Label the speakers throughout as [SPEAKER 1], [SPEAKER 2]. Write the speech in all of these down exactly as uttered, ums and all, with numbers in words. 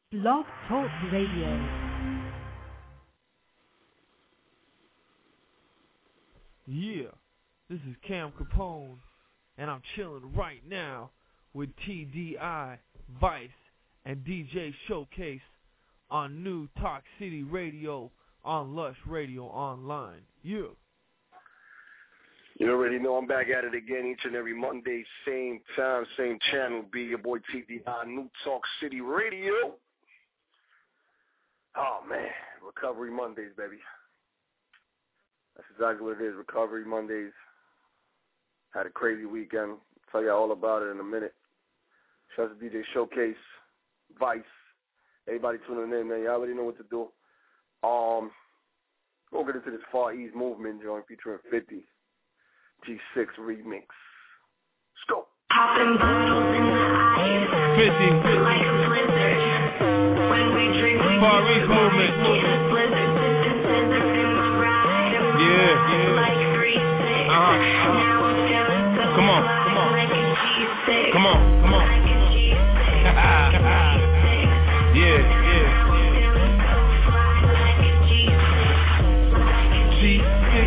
[SPEAKER 1] Blog Talk Radio.
[SPEAKER 2] Yeah, this is Cam Capone, and I'm chilling right now with T D I, Vice, and D J Showcase on New Talk City Radio on Lush Radio Online. Yeah.
[SPEAKER 3] You already know I'm back at it again each and every Monday, same time, same channel. Be your boy T D I, New Talk City Radio. Oh, man, Recovery Mondays, baby. That's exactly what it is, Recovery Mondays. Had a crazy weekend. I'll tell you all about it in a minute. Shout out to D J Showcase, Vice, everybody tuning in, man. You already know what to do. Um, We'll get into this Far East Movement joint featuring fifty. G six remix. Let's go.
[SPEAKER 4] Popping bottles in the ice.
[SPEAKER 2] fifty.
[SPEAKER 4] Like a blizzard. When we drink, we
[SPEAKER 2] Far East Movement.
[SPEAKER 4] get a blizzard. Sipping scissors in my ride.
[SPEAKER 2] Yeah, yeah.
[SPEAKER 4] Like three six.
[SPEAKER 2] Uh-huh, uh-huh.
[SPEAKER 4] Now I'm feeling so
[SPEAKER 2] Come on,
[SPEAKER 4] fly.
[SPEAKER 2] come on.
[SPEAKER 4] Like a G six.
[SPEAKER 2] Come on, come on.
[SPEAKER 4] Like a G six.
[SPEAKER 2] Yeah, yeah. G six.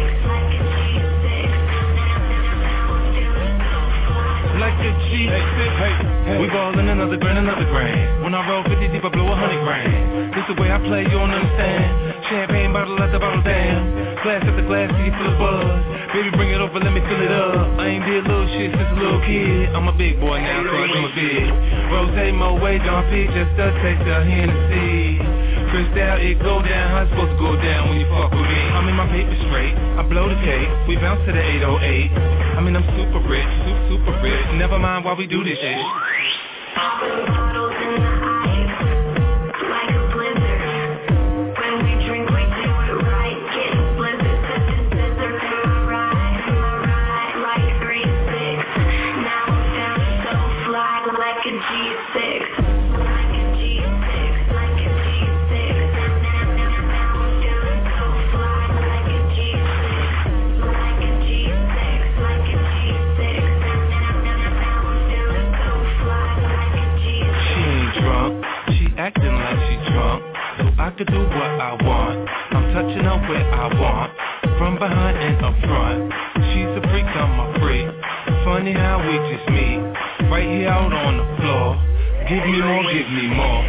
[SPEAKER 2] Like a G six. Hey, hey.
[SPEAKER 5] We ballin' another grand, another grand. When I roll fifty deep, I blow a hundred grand. This the way I play, you don't understand. Champagne bottle after bottle, damn. Glass after glass, till you feel the buzz. Baby, bring it over, let me fill it up. I ain't did little shit since a little kid. I'm a big boy now, so I'm a big. Rose, Moe, John P, just a taste of Hennessy. Crystal, it go down, how it's supposed to go down when you fuck with me. I'm in my paper straight, I blow the cake, we bounce to the eight oh eight. I mean, I'm super rich, super, super rich. Never mind why we do this shit.
[SPEAKER 4] Popping bottles in the ice. Like a blizzard. When we drink, we do it right. Getting blizzard. Sipping scissors in my ride. In my ride. Like three six. Now I'm feeling so fly. Like a G six. Like a G six. Like a G six. Now I'm feeling so fly. Like a G six. Like a G six. Like a G six. Now I'm feeling so fly. Like a G six.
[SPEAKER 5] She ain't drunk, she acting like she drunk. So I could do what I want. I'm touching her where I want. From behind and up front. She's a freak, I'm a freak. Funny how we just meet. Right here out on the floor. Give me more, give me more.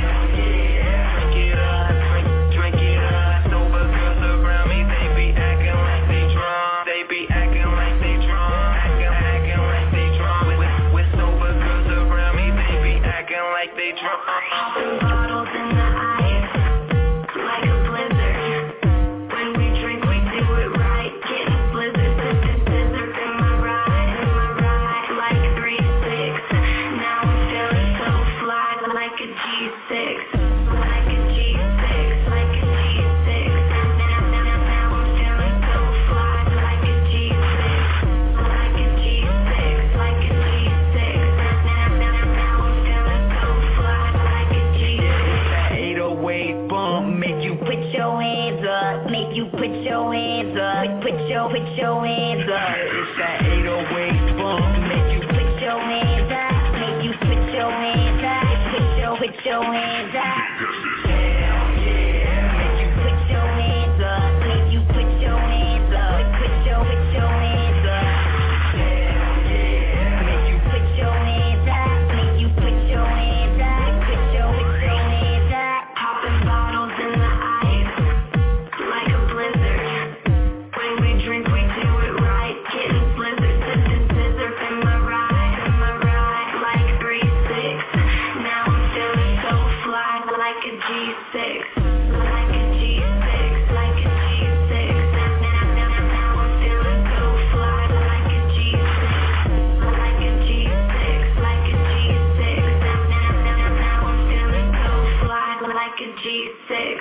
[SPEAKER 4] Drink it up, drink, drink it up. Sober girls around me, they be acting like they drunk. They be acting like they drunk. Acting, acting like they drunk. With, with sober girls around me, they be acting like they drunk. Popping bottles in the ice, like a blizzard. When we drink, we do it right. Getting blizzard, sipping scissors in my ride, in my ride. Like three six. Now I'm feeling so fly, like a G six. Like a G six, like a G six. Now, now, now I'm feeling so fly, like a G six. Like a G six, like a G six. Now, now, now I'm feeling so fly, like a G six.
[SPEAKER 6] eight oh eight bump, make you put your hands up, make you put your hands up, put your, put your hands up. It's that eight oh eight bump, make you put your hands up, make you put your hands up, put your, put your hands up. Hell yeah, make you put your hands up, make you put your hands up, put your, put your hands up. Hell yeah, make you put your hands up, make you put your hands up, put your, put your hands up.
[SPEAKER 4] Popping bottles in the ice, like a blizzard. When we drink, we do it right. Getting blizzard, sipping scissors in my ride, in my ride. Like three six. Now I'm feeling so fly, like a G six. Like a G six, like a G six. Now, now, now, now I'm feeling so fly, like a G six. Like a G six, like a G six. Now, now, now, now I'm feeling so fly, like a G six.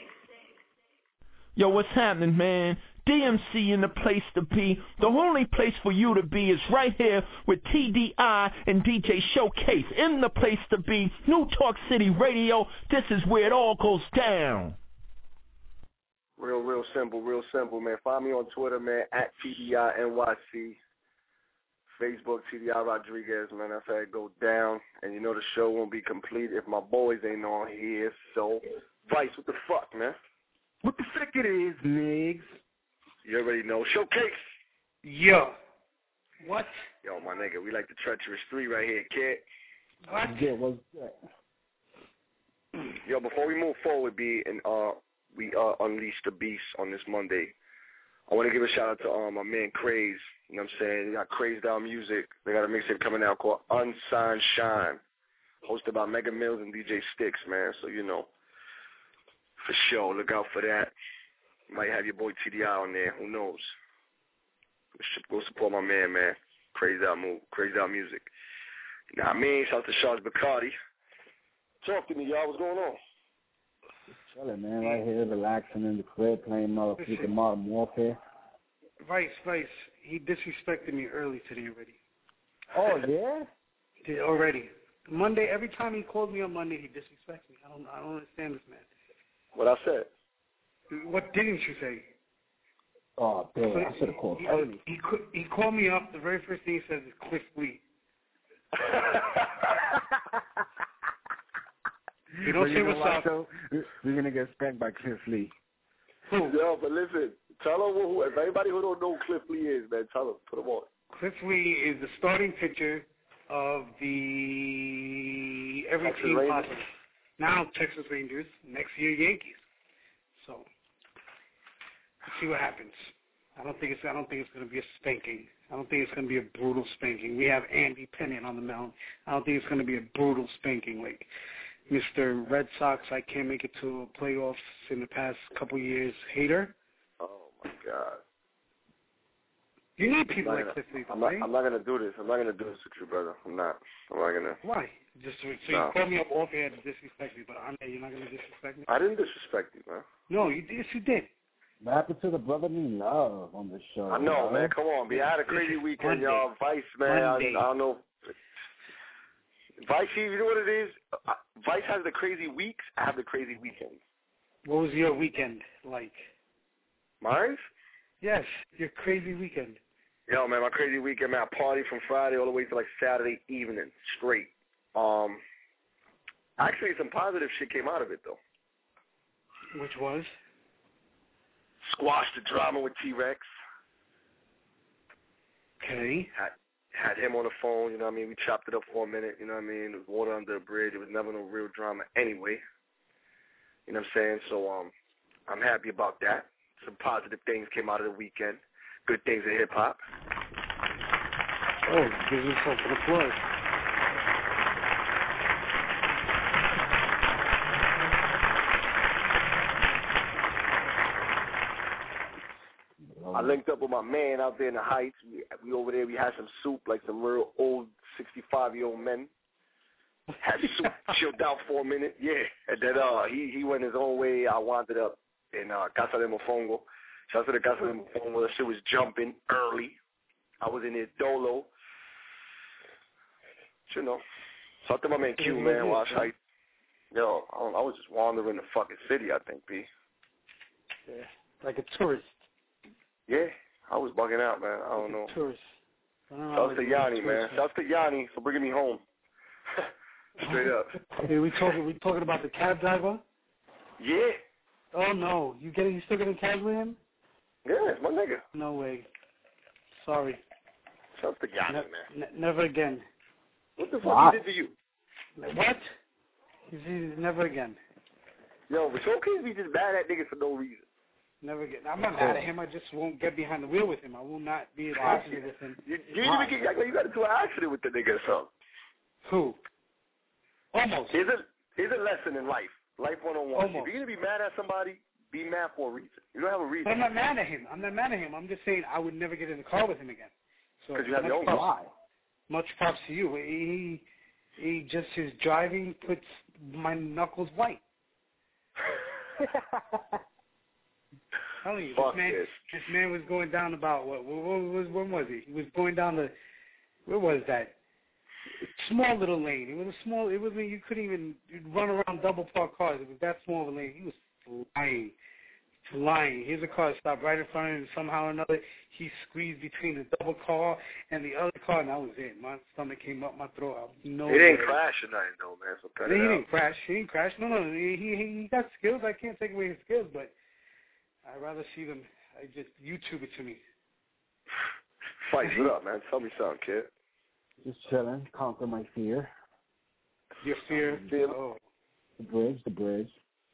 [SPEAKER 7] Yo, what's happening, man? D M C in the place to be. The only place for you to be is right here with T D I and D J Showcase. In the place to be, New Talk City Radio. This is where it all goes down.
[SPEAKER 3] Real, real simple, real simple, man. Find me on Twitter, man, at T D I N Y C. Facebook, T D I Rodriguez, man. That's how it go down. And you know the show won't be complete if my boys ain't on here. So, Vice, what the fuck, man?
[SPEAKER 8] What the fuck it is, niggas?
[SPEAKER 3] You already know. Showcase.
[SPEAKER 8] Yo. What?
[SPEAKER 3] Yo, my nigga, we like the treacherous three right here, kid.
[SPEAKER 8] What?
[SPEAKER 9] Yeah, what's that?
[SPEAKER 3] Yo, before we move forward, B, and uh, we uh, unleash the beast on this Monday, I want to give a shout out to um, my man Craze. You know what I'm saying? They got Crazed Out Music. They got a mixtape coming out called Unsigned Shine, hosted by Mega Mills and D J Sticks, man. So, you know, for sure, look out for that. Might have your boy T D I on there. Who knows? Go support my man, man. Crazed Out Move, Crazed Out Music. Now, I mean, shout out to Charles Bacardi. Talk to me, y'all. What's going on?
[SPEAKER 9] Chilling, man. Right here, relaxing in the crib, playing motherfucking Modern Warfare.
[SPEAKER 8] Vice, Vice, he disrespected me early today already.
[SPEAKER 9] Oh, yeah?
[SPEAKER 8] Did already. Monday, every time he called me on Monday, he disrespects me. I don't I don't understand this man.
[SPEAKER 3] What I said?
[SPEAKER 8] What didn't you say?
[SPEAKER 9] Oh, damn, I should have called
[SPEAKER 8] he,
[SPEAKER 9] early.
[SPEAKER 8] He, he called me up. The very first thing he says is Cliff Lee. You don't say what's up.
[SPEAKER 9] So, we're going to get spanked by Cliff Lee.
[SPEAKER 8] Who?
[SPEAKER 3] Yo, but listen, tell them who, if anybody who don't know who Cliff Lee is, man, tell them, put them on.
[SPEAKER 8] Cliff Lee is the starting pitcher of the every
[SPEAKER 3] Texas
[SPEAKER 8] team
[SPEAKER 3] Rangers.
[SPEAKER 8] possible. Now Texas Rangers, next year Yankees. So let's see what happens. I don't think it's I don't think it's going to be a spanking. I don't think it's going to be a brutal spanking. We have Andy Pennant on the mound. I don't think it's going to be a brutal spanking like Mister Red Sox. I can't make it to playoffs in the past couple years. Hater.
[SPEAKER 3] Oh my God.
[SPEAKER 8] You need people
[SPEAKER 3] I'm
[SPEAKER 8] like
[SPEAKER 3] not
[SPEAKER 8] Cliff Lee,
[SPEAKER 3] I'm not,
[SPEAKER 8] right?
[SPEAKER 3] I'm not gonna do this. I'm not gonna do this with you, brother. I'm not. I'm not gonna.
[SPEAKER 8] Why? Just so, so
[SPEAKER 3] No.
[SPEAKER 8] you called me up off air to disrespect me, but I'm you're not going to disrespect me?
[SPEAKER 3] I didn't disrespect you, man.
[SPEAKER 8] No, you yes you did.
[SPEAKER 9] What happened to the brotherly love on the show?
[SPEAKER 3] I know,
[SPEAKER 9] yo?
[SPEAKER 3] man. Come on, B. I had a crazy weekend, y'all. Vice, man. I, I don't know. Vice, you know what it is? Uh, Vice has the crazy weeks. I have the crazy weekends.
[SPEAKER 8] What was your weekend like?
[SPEAKER 3] Mine?
[SPEAKER 8] Yes, your crazy weekend.
[SPEAKER 3] Yo, man, my crazy weekend, man. I party from Friday all the way to like Saturday evening, straight. Um, actually, some positive shit came out of it though.
[SPEAKER 8] Which was?
[SPEAKER 3] Squashed the drama with T-Rex.
[SPEAKER 8] Okay.
[SPEAKER 3] Had had him on the phone. You know what I mean? We chopped it up for a minute. You know what I mean? It was water under the bridge. It was never no real drama anyway. You know what I'm saying? So um, I'm happy about that. Some positive things came out of the weekend. Good things in hip hop.
[SPEAKER 8] Oh, give yourself an applause.
[SPEAKER 3] I linked up with my man out there in the Heights. We, we over there, we had some soup, like some real old sixty-five-year-old men. Had soup, chilled out for a minute, yeah. And then uh, he, he went his own way. I wound up in uh, Casa de Mofongo. Shout out to the Casa de Mofongo. That shit was jumping early. I was in there dolo. You know. Shout out to my man Q, man, Wash Heights. Yo, I, don't, I was just wandering the fucking city, I think, B.
[SPEAKER 8] Yeah, like a tourist.
[SPEAKER 3] Yeah, I was bugging out, man. I don't
[SPEAKER 8] like
[SPEAKER 3] know.
[SPEAKER 8] A tourist.
[SPEAKER 3] Shouts to Yanni, man. Shouts to Yanni for bringing me home. Straight up.
[SPEAKER 8] Hey, we talking we talking about the cab driver?
[SPEAKER 3] Yeah.
[SPEAKER 8] Oh no, you getting you still getting cabs with him?
[SPEAKER 3] Yeah, it's my nigga.
[SPEAKER 8] No way. Sorry.
[SPEAKER 3] Shouts to Yanni,
[SPEAKER 8] ne-
[SPEAKER 3] man.
[SPEAKER 8] Ne- never again.
[SPEAKER 3] What the fuck
[SPEAKER 9] Wow.
[SPEAKER 3] he did to you?
[SPEAKER 8] What? He's, he's never again.
[SPEAKER 3] Yo, it's okay if we just mad at niggas for no reason.
[SPEAKER 8] Never again. I'm not mad at him. I just won't get behind the wheel with him. I will not be in an accident with him.
[SPEAKER 3] You, you didn't even get, like, you got into an accident with the nigga or something.
[SPEAKER 8] Who? Almost.
[SPEAKER 3] Here's a, here's a lesson in life. Life one oh one. If
[SPEAKER 8] Almost.
[SPEAKER 3] you're going to be mad at somebody, be mad for a reason. You don't have a reason.
[SPEAKER 8] But I'm not mad at him. I'm not mad at him. I'm just saying I would never get in the car with him again. So
[SPEAKER 3] Because you have
[SPEAKER 8] much
[SPEAKER 3] your own
[SPEAKER 8] props-
[SPEAKER 3] car.
[SPEAKER 8] Much props to you. He, he just, his driving puts my knuckles white. Telling you,
[SPEAKER 3] Fuck
[SPEAKER 8] this man,
[SPEAKER 3] this.
[SPEAKER 8] this man was going down about what? What, what was? When was he? He was going down the. Where was that? Small little lane. It was a small. It wasn't. You couldn't even run around double park cars. It was that small of a lane. He was flying, lying. Here's a car that stopped right in front of him. Somehow or another, he squeezed between the double car and the other car, and that was it. My stomach came up my throat. No
[SPEAKER 3] he didn't
[SPEAKER 8] way.
[SPEAKER 3] crash or nothing, though, man. So cut
[SPEAKER 8] he
[SPEAKER 3] it
[SPEAKER 8] didn't
[SPEAKER 3] out.
[SPEAKER 8] crash. He didn't crash. No, no, he, he he got skills. I can't take away his skills, but I'd rather see them. I just YouTube it to me.
[SPEAKER 3] Fight it up, man. Tell me something, kid.
[SPEAKER 9] Just chilling, conquer my fear.
[SPEAKER 8] Your fear?
[SPEAKER 3] Fear.
[SPEAKER 8] Oh.
[SPEAKER 9] The bridge, the bridge.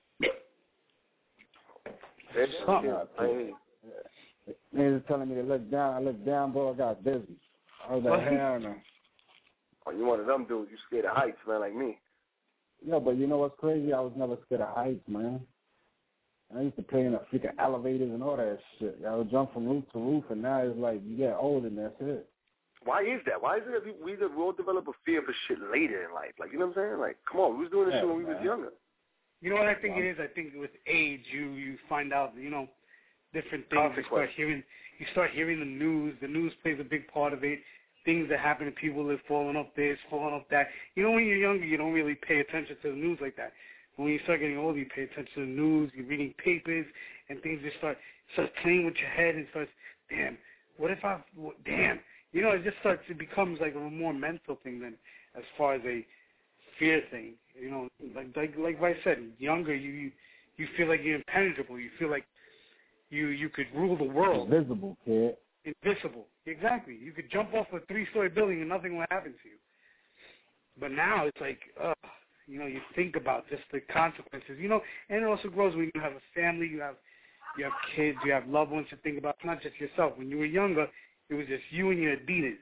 [SPEAKER 3] Yeah, I
[SPEAKER 9] Niggas is telling me to look down. I look down, bro. I got business. I was like, hell no.
[SPEAKER 3] Oh, you one of them dudes. You scared of heights, man, like me.
[SPEAKER 9] Yeah, but you know what's crazy? I was never scared of heights, man. I used to play in the freaking elevators and all that shit. I would jump from roof to roof, and now it's like you get old and that's it.
[SPEAKER 3] Why is that? Why is it that we, we all develop a fear for shit later in life? Like, you know what I'm saying? Like, come on, we was doing this
[SPEAKER 9] yeah,
[SPEAKER 3] shit when we
[SPEAKER 9] man.
[SPEAKER 3] was younger.
[SPEAKER 8] You know what I think it is? I think with age, you, you find out, you know, different things. You start hearing, you start hearing the news. The news plays a big part of it. Things that happen to people that falling up this, falling up that. You know, when you're younger, you don't really pay attention to the news like that. When you start getting older, you pay attention to the news. You're reading papers, and things just start start playing with your head and starts, damn, what if I, what, damn. You know, it just starts, it becomes like a more mental thing than as far as a fear thing. You know, like like like I said, younger, you, you you feel like you're impenetrable. You feel like you you could rule the world.
[SPEAKER 9] Invisible, kid.
[SPEAKER 8] Invisible. Exactly. You could jump off a three-story building and nothing will happen to you. But now it's like, uh, you know, you think about just the consequences. You know, and it also grows when you have a family, you have you have kids, you have loved ones to think about. It's not just yourself. When you were younger, it was just you and your Adidas.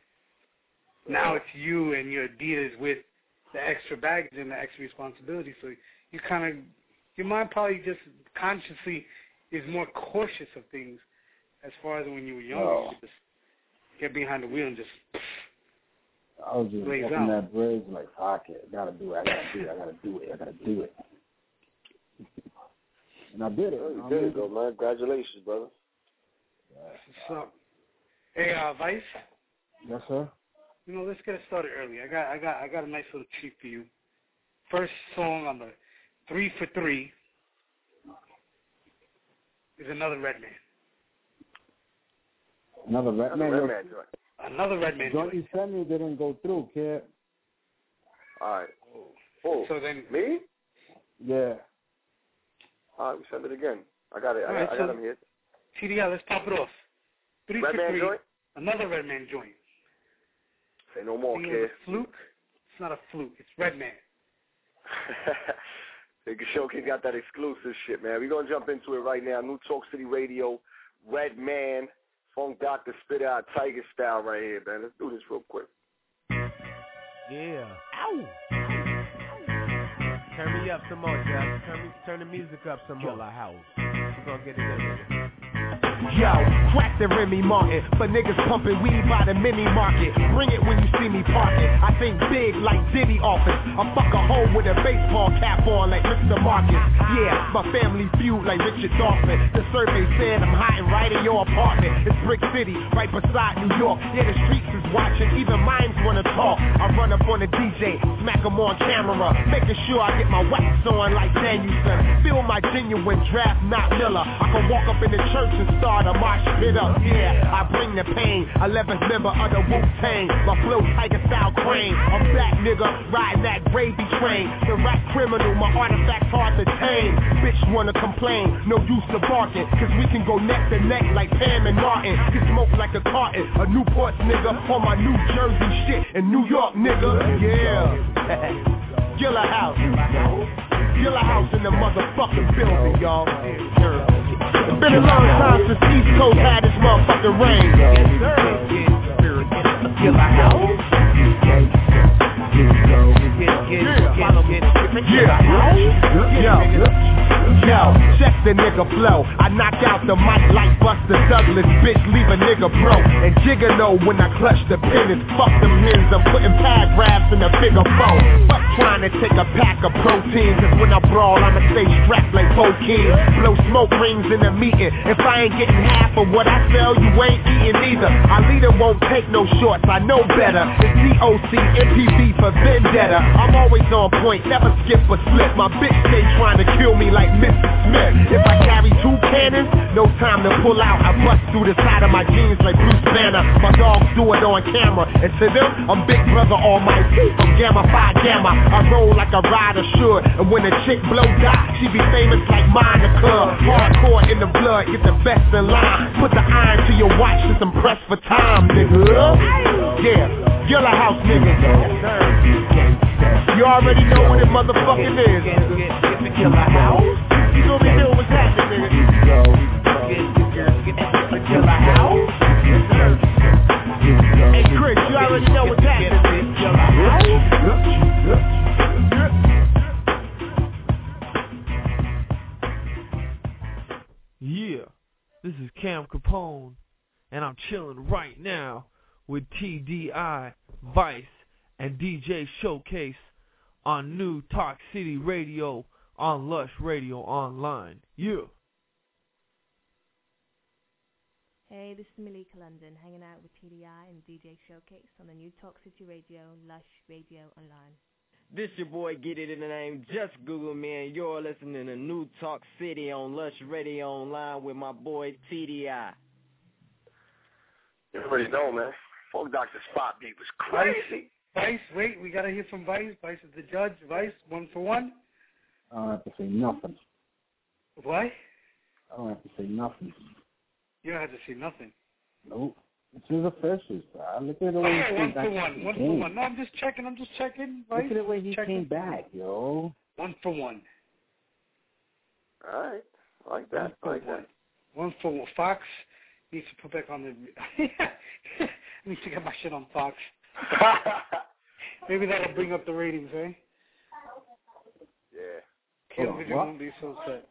[SPEAKER 8] Now it's you and your Adidas with the extra baggage and the extra responsibility. So you kind of, your mind probably just consciously is more cautious of things as far as when you were younger.
[SPEAKER 9] Oh.
[SPEAKER 8] You just get behind the wheel and just.
[SPEAKER 9] I was just
[SPEAKER 8] Blaze
[SPEAKER 9] walking
[SPEAKER 8] out.
[SPEAKER 9] that bridge like, fuck it, I gotta do it, I gotta do it, I gotta do it, I gotta do it. And I did it.
[SPEAKER 3] Oh, you
[SPEAKER 9] I
[SPEAKER 3] did
[SPEAKER 9] mean,
[SPEAKER 3] it, though, man. Congratulations, brother.
[SPEAKER 8] What's up? Hey, uh, Vice.
[SPEAKER 9] Yes, sir.
[SPEAKER 8] You know, let's get it started early. I got, I got, I got a nice little treat for you. First song on the three for three is Another Redman.
[SPEAKER 9] Another red man.
[SPEAKER 3] Another Redman joint.
[SPEAKER 8] Another Redman
[SPEAKER 9] Joint
[SPEAKER 8] joint.
[SPEAKER 9] you sent me didn't go through, kid.
[SPEAKER 3] All right. Oh,
[SPEAKER 8] So then,
[SPEAKER 3] me?
[SPEAKER 9] Yeah.
[SPEAKER 3] All right, we send it again. I got it. I,
[SPEAKER 8] All
[SPEAKER 3] got,
[SPEAKER 8] right,
[SPEAKER 3] I
[SPEAKER 8] so-
[SPEAKER 3] got him here.
[SPEAKER 8] T D I, let's pop it off. Three
[SPEAKER 3] Redman
[SPEAKER 8] for three.
[SPEAKER 3] joint?
[SPEAKER 8] Another Redman joint.
[SPEAKER 3] Say no more,
[SPEAKER 8] Think
[SPEAKER 3] kid.
[SPEAKER 8] it's a fluke? It's not a fluke. It's Redman.
[SPEAKER 3] Nigga Showcase got that exclusive shit, man. We're going to jump into it right now. New Talk City Radio, Redman, Funk Doctor Spit Out, Tiger Style right here, man. Let's do this real quick.
[SPEAKER 2] Yeah. Ow. Turn me up some more, Jeff. Turn, me, turn the music up some more. Killer House. We're going to get it in with it.
[SPEAKER 10] Yo, crack the Remy Martin for niggas pumping weed by the mini market. Bring it when you see me parking. I think big like Diddy office. I fuck a hoe with a baseball cap on like Mister Marcus. Yeah, my family feud like Richard Dawson. The survey said I'm hiding right in your apartment. It's Brick City, right beside New York. Yeah, the streets is watching, even minds wanna talk. I run up on the D J, smack him on camera, making sure I get my wax on like Danielson. Feel my genuine draft, not Miller. I can walk up in the church and start a mosh pit up, yeah, I bring the pain. eleventh member of the Wu-Tang. My flow Tiger Style crane. I'm back, nigga, riding that gravy train. The rap criminal, my artifacts hard to tame. Bitch wanna complain, no use to barking, cause we can go neck to neck like Pam and Martin. Get smoke like a carton, a Newport nigga on my New Jersey shit in New York, nigga, yeah. Gilla House. Gilla House in the motherfucking building, y'all. It's been a long time since East Coast had this motherfucking rain. Gilla House. Yeah. Yo. Yo, check the nigga flow. I knock out the mic like Buster Douglas, bitch, leave a nigga broke. And Jigga know when I clutch the pen, it's fuck them hens. I'm putting paragraphs in a bigger phone. Fuck trying to take a pack of protein, cause when I brawl, I'ma stay strapped like Bo King. Blow smoke rings in the meeting. If I ain't getting half of what I sell, you ain't eating either. Our leader won't take no shorts, I know better. It's D O C, M P V for vendetta. I'm always on point, never skip or slip. My bitch stay trying to kill me like Mister Smith. If I carry two cannons, no time to pull out. I bust through the side of my jeans like Bruce Banner. My dogs do it on camera, and to them, I'm Big Brother Almighty. From Gamma Phi Gamma, I roll like a rider should. And when a chick blow die, she be famous like Monica. Hardcore in the blood, get the best in line. Put the iron to your watch, just I'm pressed for time, nigga. Yeah, Yellow House nigga. You already know what it motherfucking is. Yellow House. You know me know what's happening, nigga. Yellow House. Hey Chris, you already know what's happening. Yellow House.
[SPEAKER 2] Yeah, this is Cam Capone, and I'm chilling right now with T D I, Vice, and D J Showcase on New Talk City Radio on Lush Radio Online. Yeah.
[SPEAKER 1] Hey, this is Malika London, hanging out with T D I and D J Showcase on the New Talk City Radio, Lush Radio Online.
[SPEAKER 11] This your boy, Get It in the Name. Just Google me, and you're listening to New Talk City on Lush Radio Online with my boy T D I.
[SPEAKER 3] You already know, man. Folk Doctor Spot beat was crazy.
[SPEAKER 8] Vice, wait, we gotta hear from Vice. Vice is the judge. Vice, one for one.
[SPEAKER 9] I don't have to say nothing.
[SPEAKER 8] What?
[SPEAKER 9] I don't have to say nothing.
[SPEAKER 8] You don't have to say nothing.
[SPEAKER 9] Nope. This is official. I look at the way he
[SPEAKER 8] Oh,
[SPEAKER 9] came
[SPEAKER 8] one
[SPEAKER 9] back.
[SPEAKER 8] for one. One for one. No, I'm just checking. I'm just checking. Vice.
[SPEAKER 9] Look at the way he
[SPEAKER 8] checking.
[SPEAKER 9] came back, yo.
[SPEAKER 8] One for one.
[SPEAKER 3] All right. I like that. I like that.
[SPEAKER 8] One for one. Fox needs to put back on the... needs to get my shit on Fox. Maybe that'll bring up the ratings, eh?
[SPEAKER 3] Yeah.
[SPEAKER 8] Kill video won't be so sad.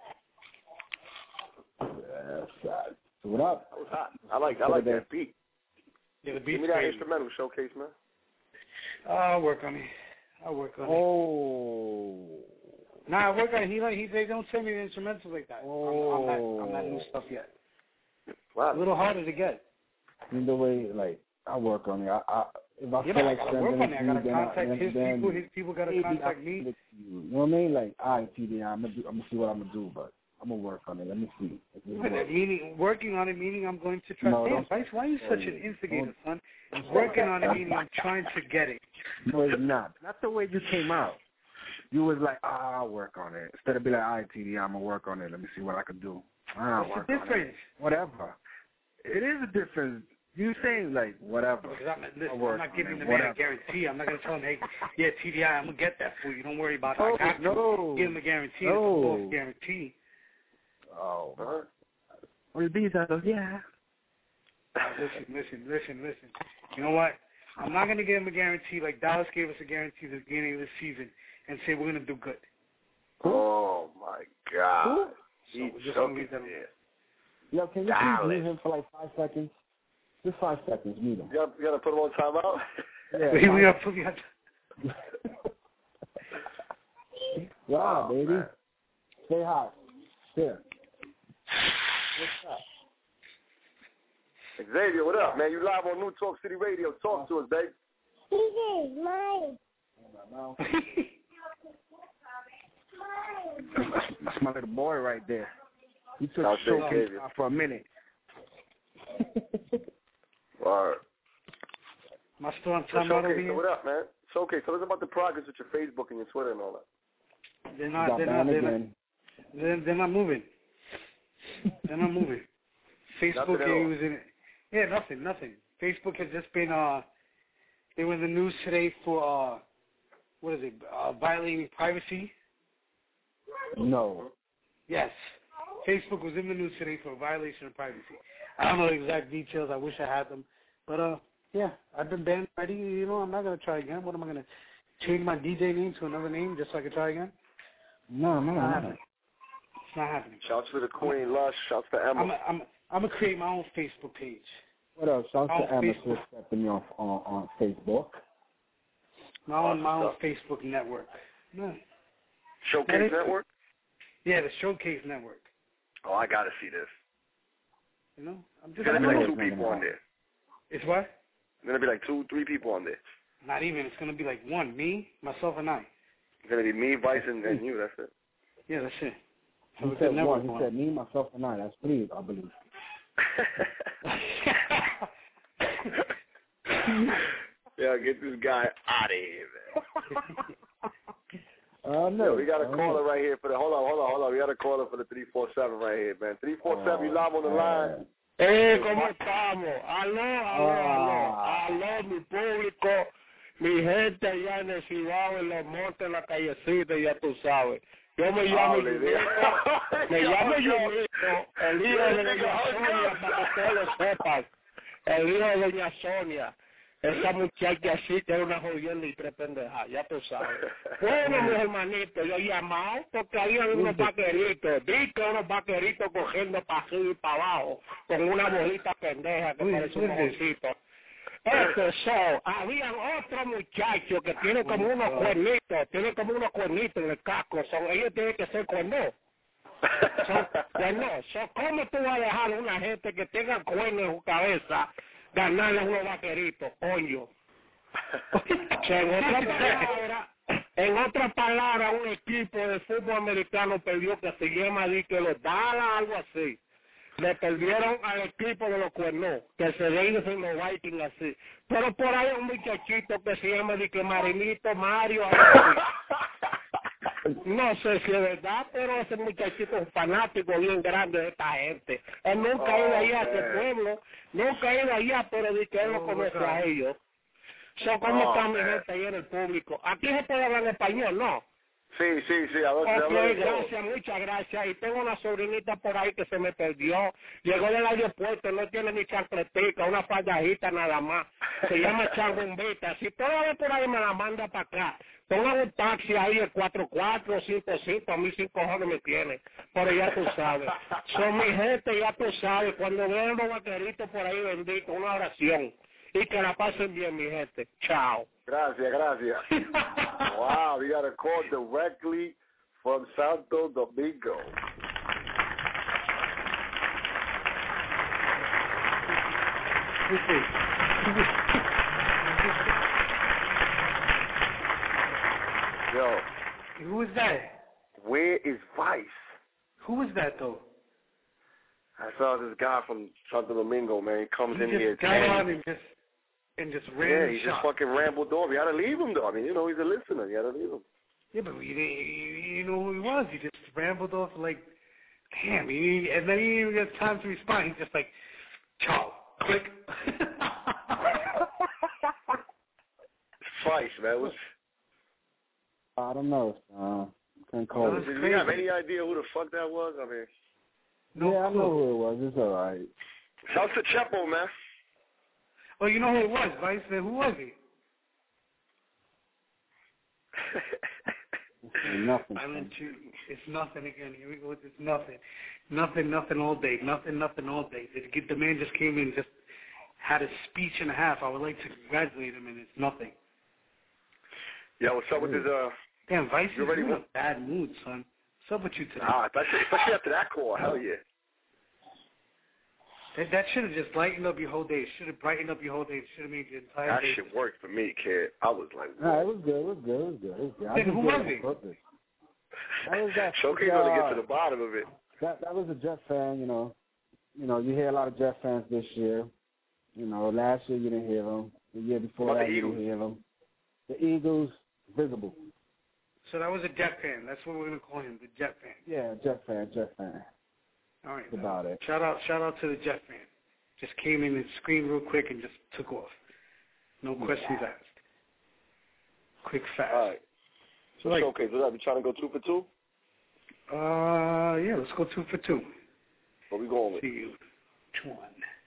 [SPEAKER 9] Yes, uh, so what up?
[SPEAKER 3] That was hot. I like I like that beat.
[SPEAKER 8] Yeah, the beat's
[SPEAKER 3] Give me that
[SPEAKER 8] crazy.
[SPEAKER 3] instrumental Showcase, man.
[SPEAKER 8] I'll work on it. I'll work on
[SPEAKER 9] oh.
[SPEAKER 8] it. Nah, I work on it. He like he they don't send me the instrumentals like that.
[SPEAKER 9] Oh.
[SPEAKER 8] I'm, I'm not I'm not new stuff yet.
[SPEAKER 3] Wow.
[SPEAKER 8] A little harder to get.
[SPEAKER 9] In the way, like, I work on it. I, I, if I
[SPEAKER 8] Yeah,
[SPEAKER 9] feel
[SPEAKER 8] but I
[SPEAKER 9] like
[SPEAKER 8] gotta
[SPEAKER 9] sending
[SPEAKER 8] work on
[SPEAKER 9] it
[SPEAKER 8] it. I
[SPEAKER 9] to
[SPEAKER 8] gotta
[SPEAKER 9] you, then
[SPEAKER 8] contact
[SPEAKER 9] then,
[SPEAKER 8] his
[SPEAKER 9] then
[SPEAKER 8] people. His people gotta
[SPEAKER 9] maybe
[SPEAKER 8] contact
[SPEAKER 9] I'll
[SPEAKER 8] me.
[SPEAKER 9] send it to you. You know what I mean? Like, all right, T D, I'm gonna do, I'm gonna see what I'm gonna do, but I'm gonna work on it. Let me see. If this
[SPEAKER 8] But
[SPEAKER 9] works.
[SPEAKER 8] meaning working on it, meaning I'm going to try.
[SPEAKER 9] No,
[SPEAKER 8] Damn,
[SPEAKER 9] don't-
[SPEAKER 8] Vice, why are you such an instigator, son? Working on it, meaning I'm trying to get it.
[SPEAKER 9] No, it's not. Not the way you came out. You was like, ah, I'll work on it. Instead of being like, all right, T D, I'm gonna work on it. Let me see what I can do. I'll
[SPEAKER 8] What's
[SPEAKER 9] work
[SPEAKER 8] the
[SPEAKER 9] on it.
[SPEAKER 8] difference?
[SPEAKER 9] Whatever. It is a difference. You saying like whatever.
[SPEAKER 8] Because I'm, listen,
[SPEAKER 9] I'll
[SPEAKER 8] I'm
[SPEAKER 9] work
[SPEAKER 8] not
[SPEAKER 9] on
[SPEAKER 8] giving
[SPEAKER 9] it.
[SPEAKER 8] the man a
[SPEAKER 9] Whatever.
[SPEAKER 8] guarantee. I'm not going to tell him, hey, yeah, T D I, I'm going to get that for you. Don't worry about it.
[SPEAKER 9] No,
[SPEAKER 8] I got to
[SPEAKER 9] no.
[SPEAKER 8] give him a guarantee.
[SPEAKER 9] No.
[SPEAKER 8] It's a false guarantee.
[SPEAKER 9] Oh.
[SPEAKER 3] Uh-huh.
[SPEAKER 9] Well, these are those, yeah.
[SPEAKER 8] Listen, listen, listen, listen. You know what? I'm not going to give him a guarantee like Dallas gave us a guarantee at the beginning of the season and say we're going to do good.
[SPEAKER 3] Oh, my God.
[SPEAKER 8] So
[SPEAKER 3] He
[SPEAKER 8] we're just
[SPEAKER 3] took
[SPEAKER 8] going to leave
[SPEAKER 3] it
[SPEAKER 8] that
[SPEAKER 3] there.
[SPEAKER 9] Yo, can you
[SPEAKER 3] Dallas.
[SPEAKER 9] please mute him for like five seconds? Just five seconds, mute him.
[SPEAKER 3] You got, you got to put him on timeout?
[SPEAKER 9] Yeah,
[SPEAKER 8] we, we
[SPEAKER 9] five-
[SPEAKER 8] got, we got,
[SPEAKER 9] wow,
[SPEAKER 3] Oh,
[SPEAKER 9] baby.
[SPEAKER 3] man.
[SPEAKER 9] Stay hot. Here.
[SPEAKER 3] Xavier, what up, man? You live on New Talk City Radio. Talk to us, baby.
[SPEAKER 9] T J, mine. That's my little boy right there. He took
[SPEAKER 3] I'll
[SPEAKER 9] the
[SPEAKER 3] say
[SPEAKER 9] showcase
[SPEAKER 3] Xavier.
[SPEAKER 9] off for a minute.
[SPEAKER 3] All right.
[SPEAKER 8] am I still on
[SPEAKER 3] So,
[SPEAKER 8] timeout over
[SPEAKER 3] Showcase, so
[SPEAKER 8] here?
[SPEAKER 3] what up, man? Showcase, tell us about the progress with your Facebook and your Twitter and all that.
[SPEAKER 8] They're not,
[SPEAKER 9] Got
[SPEAKER 8] they're not,
[SPEAKER 9] banned
[SPEAKER 8] they're not,
[SPEAKER 9] again.
[SPEAKER 8] they're, they're not moving. They're not moving. Facebook
[SPEAKER 3] Nothing at all.
[SPEAKER 8] was in it. Yeah, nothing, nothing. Facebook has just been, uh, they were in the news today for, uh, what is it, uh, violating privacy.
[SPEAKER 9] No.
[SPEAKER 8] Yes. Facebook was in the news today for a violation of privacy. I don't know the exact details. I wish I had them. But, uh, yeah, I've been banned already. You know, I'm not going to try again. What am I going to change my D J name to another name just so I can try again?
[SPEAKER 9] No, no,
[SPEAKER 8] It's not
[SPEAKER 9] no.
[SPEAKER 8] happening. It's not happening.
[SPEAKER 3] Shouts to the Queen Lush. Shouts to Emma.
[SPEAKER 8] I'm I'm I'm gonna create my own Facebook page.
[SPEAKER 9] What else? Shout out
[SPEAKER 8] On
[SPEAKER 9] to Emma
[SPEAKER 8] Facebook.
[SPEAKER 9] for accepting me on, on, on Facebook.
[SPEAKER 8] My own my own
[SPEAKER 3] Awesome.
[SPEAKER 8] Facebook network. No.
[SPEAKER 3] Showcase
[SPEAKER 8] That is-
[SPEAKER 3] Network?
[SPEAKER 8] Yeah, the Showcase Network.
[SPEAKER 3] Oh, I got to see this.
[SPEAKER 8] You know, I'm just.
[SPEAKER 3] There's going to be like
[SPEAKER 9] know
[SPEAKER 3] two
[SPEAKER 9] what's
[SPEAKER 3] people
[SPEAKER 9] going
[SPEAKER 3] on
[SPEAKER 9] on.
[SPEAKER 3] there.
[SPEAKER 8] It's what?
[SPEAKER 3] There's going to be like two, three people on there.
[SPEAKER 8] Not even. It's gonna be like one, me, myself, and I.
[SPEAKER 3] It's going to be me, Vice, and, and you. That's it.
[SPEAKER 8] Yeah, that's it.
[SPEAKER 9] He
[SPEAKER 8] So
[SPEAKER 9] said
[SPEAKER 8] never
[SPEAKER 9] one. He
[SPEAKER 8] won.
[SPEAKER 9] said me, myself, and I. That's three, I believe.
[SPEAKER 3] Yeah, get this guy out of here, man.
[SPEAKER 9] Uh, no.
[SPEAKER 3] Yo, we got a
[SPEAKER 9] uh,
[SPEAKER 3] caller
[SPEAKER 9] no.
[SPEAKER 3] right here for the. Hold on, hold on, hold on. We got a caller for the three four seven right here, man. three four seven, you live on the line.
[SPEAKER 12] Eh, ¿cómo estamos? Aló, aló, aló,
[SPEAKER 9] Ah.
[SPEAKER 12] aló, mi público, mi gente allá en el Cibao, en los montes, en la callecita, ya tú sabes. Yo me llamo
[SPEAKER 3] Hable,
[SPEAKER 12] Yumito, me
[SPEAKER 3] Yo,
[SPEAKER 12] llamo
[SPEAKER 3] yo.
[SPEAKER 12] Yumito, el hijo de doña Sonia, para que ustedes lo sepan, el hijo de doña Sonia. Esa muchacha así que era una jodienda y tres pendejas, ya tú sabes. Bueno, mis hermanitos, yo he llamado porque había unos vaqueritos, vi que unos vaqueritos cogiendo para arriba y para abajo, con una bolita pendeja que parece un mojoncito. Estos son, habían otros muchachos que tienen como unos cuernitos, tienen como unos cuernitos en el casco, son, ellos tienen que ser cuernos. Son cuernos. So, ¿cómo tú vas a dejar a una gente que tenga cuernos en su cabeza ganarle a unos vaqueritos, coño? O sea, en otra palabra, en otra palabra, un equipo de fútbol americano perdió que se llama di que los Dallas, algo así. Le perdieron al equipo de los cuernos, que se le dicen los Vikings así. Pero por ahí hay un muchachito que se llama di que Marinito Mario, algo así. No sé si es verdad, pero ese muchachito es un fanático bien grande de esta gente. Él nunca ha ido allá a ese pueblo, nunca ha ido allá, pero di que él lo conoce a ellos. So, ¿cómo
[SPEAKER 3] Oh,
[SPEAKER 12] está mi
[SPEAKER 3] man.
[SPEAKER 12] gente ahí en el público? Aquí se puede hablar en español, ¿no?
[SPEAKER 3] Sí, sí, sí, a ver, a
[SPEAKER 12] Ok,
[SPEAKER 3] ver,
[SPEAKER 12] gracias, muchas gracias. Y tengo una sobrinita por ahí que se me perdió. Llegó del aeropuerto, no tiene ni chancletica, una faldajita nada más. Se llama Changumbita. Si todavía por ahí me la manda para acá, pongan un taxi ahí, el cuatro cuatro cinco cinco, a mí cinco cojones me tiene. Pero ya tú sabes. Son mi gente, ya tú sabes. Cuando vean los vaqueritos por ahí, bendito, una oración. Y que la pasen bien, mi gente. Chao.
[SPEAKER 3] Gracias, gracias. Wow, we got a call directly from Santo Domingo. Yo,
[SPEAKER 8] Who is that?
[SPEAKER 3] where is Vice?
[SPEAKER 8] Who is that though?
[SPEAKER 3] I saw this guy from Santo Domingo, man. He comes
[SPEAKER 8] He
[SPEAKER 3] in
[SPEAKER 8] just
[SPEAKER 3] here.
[SPEAKER 8] got
[SPEAKER 3] ten.
[SPEAKER 8] on and just and just ran.
[SPEAKER 3] Yeah,
[SPEAKER 8] and
[SPEAKER 3] he just
[SPEAKER 8] shot.
[SPEAKER 3] fucking rambled off. You had to leave him, though. I mean, you know, he's a listener. You had to leave him.
[SPEAKER 8] Yeah, but you, didn't- you know who he was. He just rambled off like, damn. He, and then he didn't even get time to respond. He's just like, ciao, click.
[SPEAKER 3] Vice, man. What's,
[SPEAKER 9] I don't know. Uh, can't call it.
[SPEAKER 3] did you have any idea who the fuck that was? I mean,
[SPEAKER 8] No
[SPEAKER 9] yeah, I know
[SPEAKER 8] clue.
[SPEAKER 9] who it was. It's all right.
[SPEAKER 3] shouts to Chepo, man.
[SPEAKER 8] Oh, you know who it was, Vice? Then who was he?
[SPEAKER 9] Nothing.
[SPEAKER 8] I let you. It's nothing again. Here we go. It's nothing, nothing, nothing all day. Nothing, nothing all day. The, the man just came in, and just had a speech and a half. I would like to congratulate him, and it's nothing.
[SPEAKER 3] Yo, what's up with this? Uh,
[SPEAKER 8] Damn, Vice
[SPEAKER 3] You
[SPEAKER 8] is
[SPEAKER 3] ready
[SPEAKER 8] in
[SPEAKER 3] for-
[SPEAKER 8] a bad mood, son. What's up with you today?
[SPEAKER 3] ah, especially, especially after that call. Hell yeah.
[SPEAKER 8] That, that should have just lightened up your whole day. It should have brightened up your whole day. It should have made your entire
[SPEAKER 3] That
[SPEAKER 8] day.
[SPEAKER 3] shit worked for me, kid. I was like,
[SPEAKER 9] Nah, it was good. It was good. It was good. It was good. I
[SPEAKER 8] Then
[SPEAKER 9] just
[SPEAKER 8] who
[SPEAKER 9] did
[SPEAKER 8] was
[SPEAKER 9] it
[SPEAKER 8] he?
[SPEAKER 9] on purpose. That was that.
[SPEAKER 3] Showcase
[SPEAKER 9] uh,
[SPEAKER 3] going to get to the bottom of it.
[SPEAKER 9] That that was a Jet fan. You know, you know, you hear a lot of Jet fans this year. You know, last year you didn't hear them. The year before
[SPEAKER 3] What about
[SPEAKER 9] that
[SPEAKER 3] the
[SPEAKER 9] you
[SPEAKER 3] Eagles?
[SPEAKER 9] didn't hear them. The Eagles, visible.
[SPEAKER 8] So that was a Jet fan. That's what we're gonna call him, the Jet fan.
[SPEAKER 9] Yeah, Jet fan, Jet fan.
[SPEAKER 8] All right.
[SPEAKER 9] That's about it.
[SPEAKER 8] Shout out, shout out to the Jet fan. Just came in and screamed real quick and just took off. No questions asked. Quick, fast.
[SPEAKER 3] All right. So,
[SPEAKER 8] Like-
[SPEAKER 3] Showcase, what up? You trying to go two for two?
[SPEAKER 8] Uh, yeah, let's go two for two.
[SPEAKER 3] What we going with?
[SPEAKER 8] See you. Which one?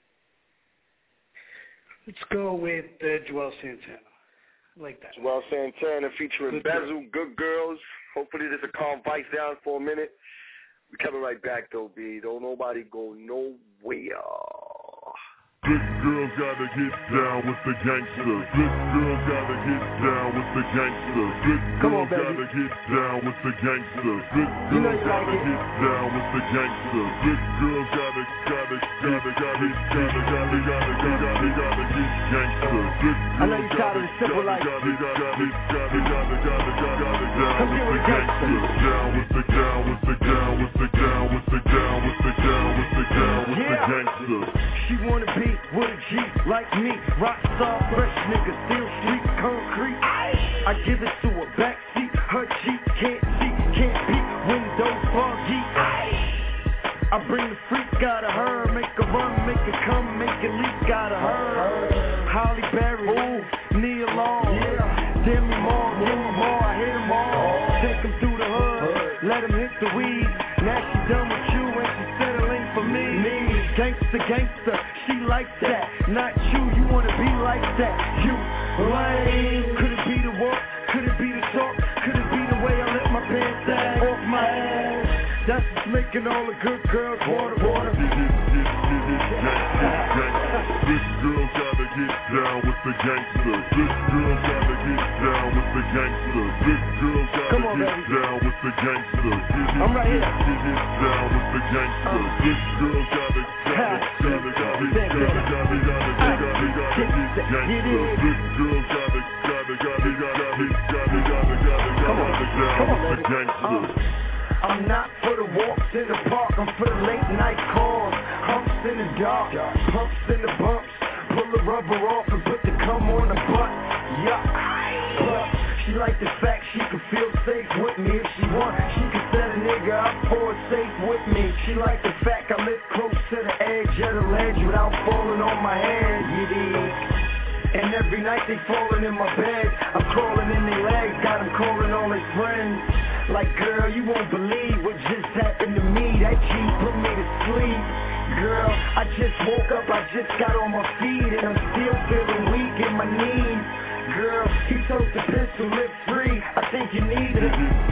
[SPEAKER 8] Let's go with uh, Joel Santana. I like that.
[SPEAKER 3] Joel Santana featuring
[SPEAKER 8] Good girl.
[SPEAKER 3] Bezel, Good Girls. Hopefully this will calm Vice down for a minute. We coming right back, though, B. Don't nobody go nowhere.
[SPEAKER 13] Good girls gotta get down with the gangsters. Good girls gotta get down with the gangsters. Good
[SPEAKER 9] Come on,
[SPEAKER 13] girls
[SPEAKER 9] baby.
[SPEAKER 13] gotta get down with the gangsters. Good
[SPEAKER 9] You know
[SPEAKER 13] girls
[SPEAKER 9] you
[SPEAKER 13] gotta
[SPEAKER 9] like it.
[SPEAKER 13] get down with the gangsters. Good girls gotta, gotta, gotta, gotta, gotta, gotta, gotta, gotta, gotta get gangsters. Good
[SPEAKER 9] I know you
[SPEAKER 13] girls
[SPEAKER 9] tired of
[SPEAKER 13] gotta,
[SPEAKER 9] the simple
[SPEAKER 13] gotta,
[SPEAKER 9] life.
[SPEAKER 13] gotta, gotta, gotta, gotta, gotta, gotta, gotta, down
[SPEAKER 9] Come
[SPEAKER 13] with
[SPEAKER 9] get
[SPEAKER 13] the
[SPEAKER 9] with gangsters.
[SPEAKER 13] gangsters. Down with the, down with the, down with the gangsters.
[SPEAKER 14] got a her. Holly Berry, Nia Long, yeah. Demi Moore, Demi Moore, I hit them all. Take them through the hood, let them hit the weed. Now she done with you and she settling for me. Me, gangster, gangster, she likes that. Not you, you wanna be like that. You lame. Could it be the walk? Could it be the talk? Could it be the way I let my pants sag off my ass? That's what's making all the good girls water, water.
[SPEAKER 13] This girl gotta get down with the gangster. This girl gotta get down with the gangster. This girl gotta
[SPEAKER 14] on,
[SPEAKER 13] get
[SPEAKER 14] baby.
[SPEAKER 13] down with the gangster.
[SPEAKER 14] I'm right here.
[SPEAKER 13] Get down with the gangster. This girl gotta, gotta, gotta, gotta, gotta, gotta, gotta, gotta, gotta, gotta get gangster. This girl gotta, gotta, gotta, gotta, gotta, gotta, gotta, gotta, down with the gangster.
[SPEAKER 14] I'm not for the walks in the park, I'm for the late night calls. Humps in the dark, pumps in the bumps. Pull the rubber off and put the cum on the butt. Yuck. But she like the fact she can feel safe with me. If she want, she can set a nigga up for a safe with me. She like the fact I live close to the edge of the ledge without falling on my head. You dig? And every night they falling in my bed. I'm crawling in their legs, got them calling all their friends. Like, girl, you won't believe what just happened to me. That G put me to sleep. Girl, I just woke up, I just got on my feet, and I'm still feeling weak in my knees. Girl, he took the pistol, live free. I think you need it.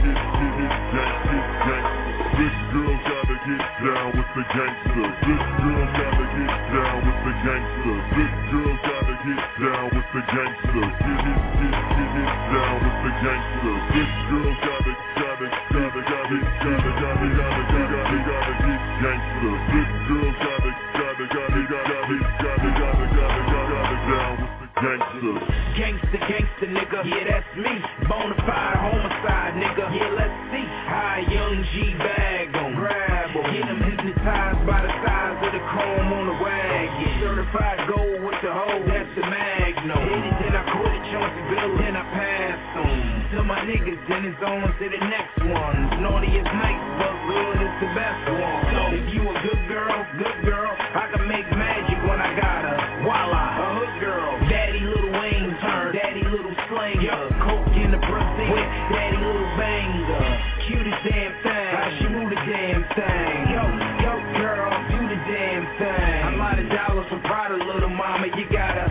[SPEAKER 13] This girl gotta get down with the gangster. This girl gotta get down with the gangster. This girl gotta get down with the gangster. Get it, get, get it down with the gangster. This girl gotta, gotta, gotta, gotta, gotta, gotta, gotta, gotta, gotta get gangster. This girl gotta, gotta, gotta, gotta, gotta, gotta, gotta, gotta, down with the gangster.
[SPEAKER 15] Gangsta, gangsta, nigga, yeah, that's me. Bonafide homicide, nigga, yeah, let's see. High young G bag on, grab em. Get them hypnotized by the size of the chrome on the wagon. Certified gold with the hoe, that's the Magnum. Hit it, then I quit it, Chauncey Bill, then I passed on. To my niggas, then it's on to the next one. Naughty is nice, but good is the best one. So if you a good girl, good girl, I can make magic when I got her. Voila, a hood girl. Daddy Little Wayne turn, daddy little slinger. Coke in the Brazil with daddy little banger. Cutest damn thing, how she move the damn thing. Yo, yo girl, do the damn thing. A lot of dollars for Prada, little mama, you gotta.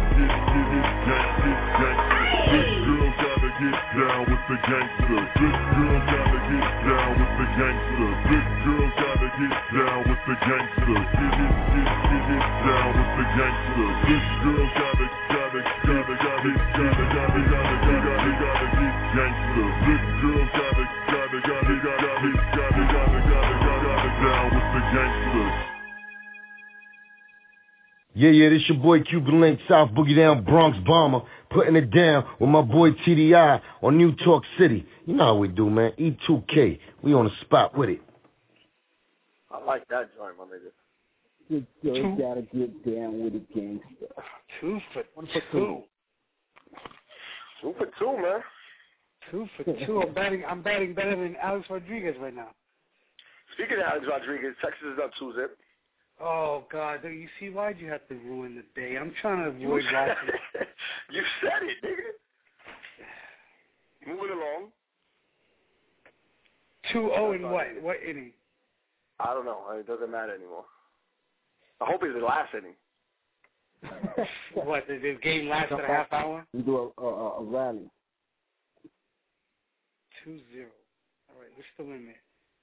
[SPEAKER 13] This girl gotta get down with the gangster. This girl gotta get down with the gangster. This girl gotta get down with the gangster. Get it, get, get it down with the gangster. This girl gotta, gotta, gotta, gotta, gotta, gotta, gotta, gotta, gotta get gangster. This girl gotta, gotta, gotta, gotta, gotta, gotta, gotta, gotta, down with the gangster.
[SPEAKER 16] Yeah, yeah, this your boy Cuban Link, South Boogie Down, Bronx Bomber, putting it down with my boy T D I on New Talk City. You know how we do, man. E two K, we on the spot with it.
[SPEAKER 3] I like that joint, my nigga.
[SPEAKER 9] You still gotta get down with it, gangster.
[SPEAKER 8] Two for two.
[SPEAKER 3] Two for two, man.
[SPEAKER 8] Two for two. I'm batting. I'm batting better than Alex Rodriguez right now.
[SPEAKER 3] Speaking of Alex Rodriguez, Texas is up two zip.
[SPEAKER 8] Oh God, you see, why'd you have to ruin the day? I'm trying to avoid watching.
[SPEAKER 3] You said it, nigga. Moving along.
[SPEAKER 8] Two oh in what? What inning?
[SPEAKER 3] I don't know. It doesn't matter anymore. I hope it's the last inning.
[SPEAKER 8] What? Did this game last a half hour?
[SPEAKER 9] We do a, a, a rally.
[SPEAKER 8] Two zero. All right, we're still in there.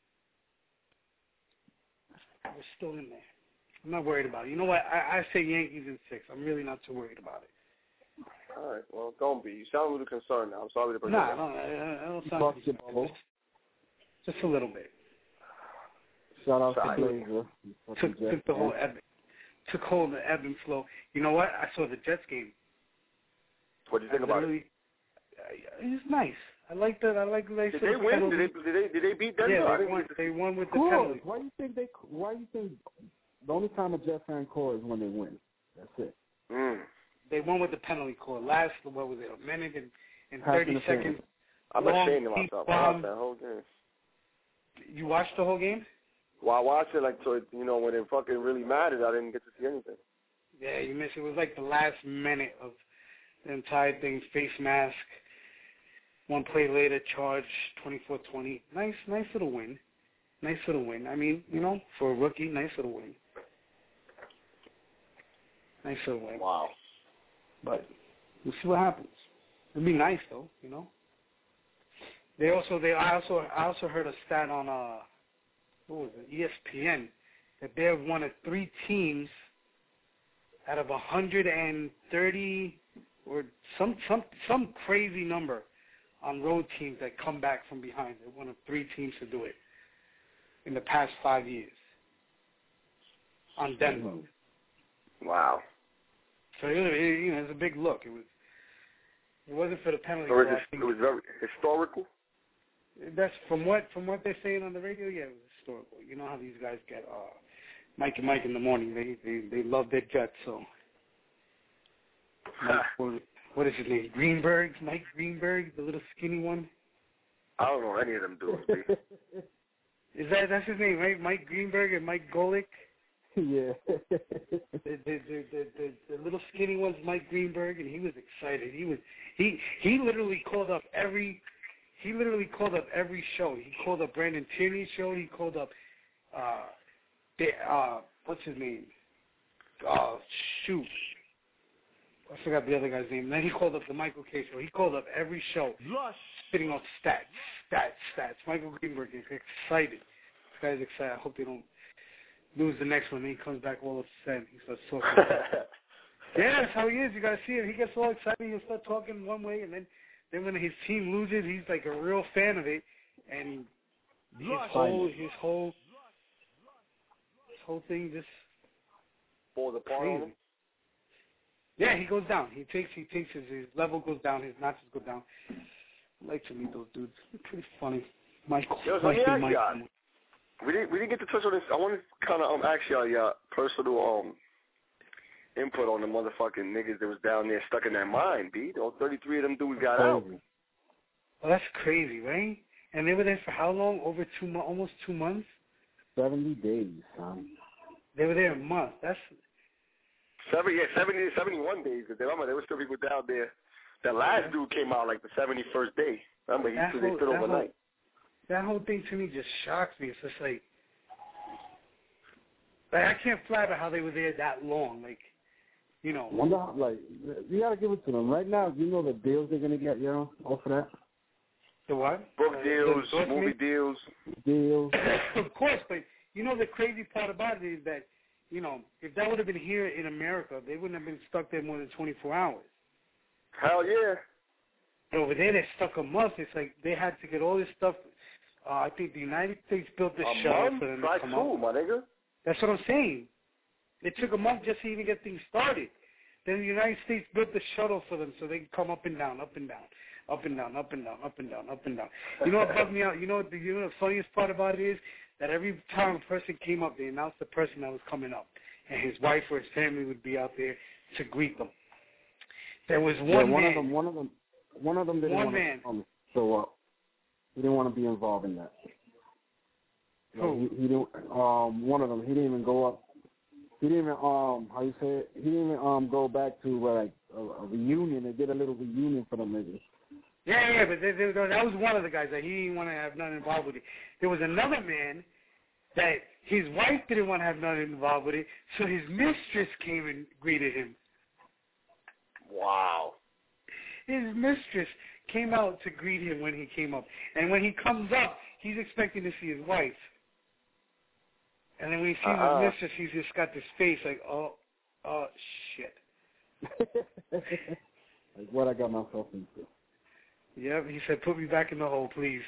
[SPEAKER 8] We're still in there. I'm not worried about it. You know what? I, I say Yankees in six. I'm really not too worried about it.
[SPEAKER 3] All right. Well, don't be. You sound a little concerned now. I'm sorry to bring
[SPEAKER 8] no,
[SPEAKER 3] it up.
[SPEAKER 8] No, I, I don't sound just, just a little bit.
[SPEAKER 9] Shout out
[SPEAKER 3] sorry.
[SPEAKER 9] to Blazer.
[SPEAKER 8] Took, took the whole ebb, took hold of the ebb and flow. You know what? I saw the Jets game.
[SPEAKER 3] What do you think about it?
[SPEAKER 8] It's nice. I like that. I like the
[SPEAKER 3] Did they win? Did they, did they did they beat Denver?
[SPEAKER 8] Yeah, they won. They won with the
[SPEAKER 9] cool.
[SPEAKER 8] penalty.
[SPEAKER 9] Why do you think they? Why do you think the only time a Jet fan call is when they win? That's it.
[SPEAKER 3] Mm.
[SPEAKER 8] They won with the penalty call. Last, what was it? A minute and, and thirty seconds.
[SPEAKER 3] I'm ashamed of myself. I watched that whole game.
[SPEAKER 8] You watched the whole game?
[SPEAKER 3] Well, I watched it like so. You know, when it fucking really mattered, I didn't get to see anything.
[SPEAKER 8] Yeah, you missed. It was like the last minute of the entire thing. Face mask. One play later, charge twenty-four twenty. Nice, nice little win. Nice little win. I mean, you know, for a rookie, nice little win. Nice little win.
[SPEAKER 3] Wow.
[SPEAKER 8] But we'll see what happens. It'd be nice though, you know. They also, they I also, I also heard a stat on uh, what was it, E S P N, that they're one of three teams out of one hundred thirty or some some some crazy number on road teams that come back from behind. They're one of three teams to do it in the past five years on Denver.
[SPEAKER 3] Wow.
[SPEAKER 8] So it, it, you know, it's a big look. It was. It wasn't for the penalty.
[SPEAKER 3] So it, it was very historical.
[SPEAKER 8] That's from what from what they're saying on the radio. Yeah, it was historical. You know how these guys get uh, Mike and Mike in the morning. They they they love their Jets. So Mike, what, what is his name? Greenberg, Mike Greenberg, the little skinny one.
[SPEAKER 3] I don't know any of them dudes.
[SPEAKER 8] Is that that's his name, right? Mike Greenberg and Mike Golick.
[SPEAKER 9] Yeah.
[SPEAKER 8] the, the, the, the, the, the little skinny one's Mike Greenberg, and he was excited. He was he he literally called up every he literally called up every show. He called up Brandon Tierney's show. He called up uh, the, uh what's his name? Uh, shoot, I forgot the other guy's name. And then he called up the Michael K show. He called up every show,
[SPEAKER 2] Lush.
[SPEAKER 8] spitting off stats, stats, stats. Michael Greenberg is excited. This guy's excited. I hope they don't lose the next one, and he comes back all upset. He starts talking. Yeah, that's how he is. You gotta see him. He gets all excited. He'll start talking one way, and then, then when his team loses, he's like a real fan of it, and his whole, his whole, his whole thing just
[SPEAKER 3] falls apart on him.
[SPEAKER 8] Yeah, he goes down. He takes, he takes his, his level goes down. His notches go down. I like to meet those dudes. They're pretty funny. Michael.
[SPEAKER 3] Yo, so
[SPEAKER 8] Mike
[SPEAKER 3] let me
[SPEAKER 8] and
[SPEAKER 3] ask y'all.
[SPEAKER 8] Mike.
[SPEAKER 3] We didn't we didn't get to touch on this. I want to kind of um ask y'all your personal um input on the motherfucking niggas that was down there stuck in that mine, B. All thirty-three of them dudes got out.
[SPEAKER 8] Well, that's crazy, right? And they were there for how long? Over two months, almost two months.
[SPEAKER 9] Seventy days, son.
[SPEAKER 8] They were there a month. That's
[SPEAKER 3] seventy, yeah, seventy, seventy-one days. Cause they, remember, there was still people down there. That last yeah. dude came out like the seventy-first day. Remember, he
[SPEAKER 8] that
[SPEAKER 3] stood,
[SPEAKER 8] whole,
[SPEAKER 3] they stood
[SPEAKER 8] that
[SPEAKER 3] overnight.
[SPEAKER 8] Whole, that whole thing to me just shocks me. It's just like, like I can't fathom how they were there that long. Like, you know.
[SPEAKER 9] Wonder how, like, you gotta give it to them right now. You know the deals they're gonna get, you know, off of that.
[SPEAKER 8] The what?
[SPEAKER 3] Book
[SPEAKER 8] uh,
[SPEAKER 3] deals,
[SPEAKER 8] the
[SPEAKER 3] movie deals.
[SPEAKER 9] Deals.
[SPEAKER 8] Of course, but you know the crazy part about it is that, you know, if that would have been here in America, they wouldn't have been stuck there more than twenty-four hours.
[SPEAKER 3] Hell yeah.
[SPEAKER 8] But over there, they stuck a month. It's like they had to get all this stuff. Uh, I think the United States built this
[SPEAKER 3] a
[SPEAKER 8] shuttle
[SPEAKER 3] month?
[SPEAKER 8] for them
[SPEAKER 3] Try
[SPEAKER 8] to come
[SPEAKER 3] two,
[SPEAKER 8] up.
[SPEAKER 3] my nigga.
[SPEAKER 8] That's what I'm saying. It took a month just to even get things started. Then the United States built the shuttle for them so they can come up and down, up and down, up and down, up and down, up and down, up and down. You know what bugged me out? You know what the, you know the funniest part about it is? That every time a person came up, they announced the person that was coming up. And his wife or his family would be out there to greet them. There was one
[SPEAKER 9] yeah, one
[SPEAKER 8] man.
[SPEAKER 9] Of them, one of them, one of them didn't
[SPEAKER 8] one
[SPEAKER 9] want
[SPEAKER 8] man.
[SPEAKER 9] to show up. He didn't want to be involved in that.
[SPEAKER 8] Who?
[SPEAKER 9] Like, he, he didn't. Um, one of them. He didn't even go up. He didn't even. Um, how you say it? He didn't even um go back to uh, like a, a reunion. They did a little reunion for them niggas.
[SPEAKER 8] Yeah, yeah, but they, they, that was one of the guys that he didn't want to have nothing involved with it. There was another man that his wife didn't want to have nothing involved with it, so his mistress came and greeted him.
[SPEAKER 3] Wow.
[SPEAKER 8] His mistress came out to greet him when he came up. And when he comes up, he's expecting to see his wife. And then when he sees
[SPEAKER 3] uh-uh.
[SPEAKER 8] his mistress, he's just got this face like, oh, oh, shit.
[SPEAKER 9] Like what I got myself into.
[SPEAKER 8] Yep, he said, put me back in the hole, please.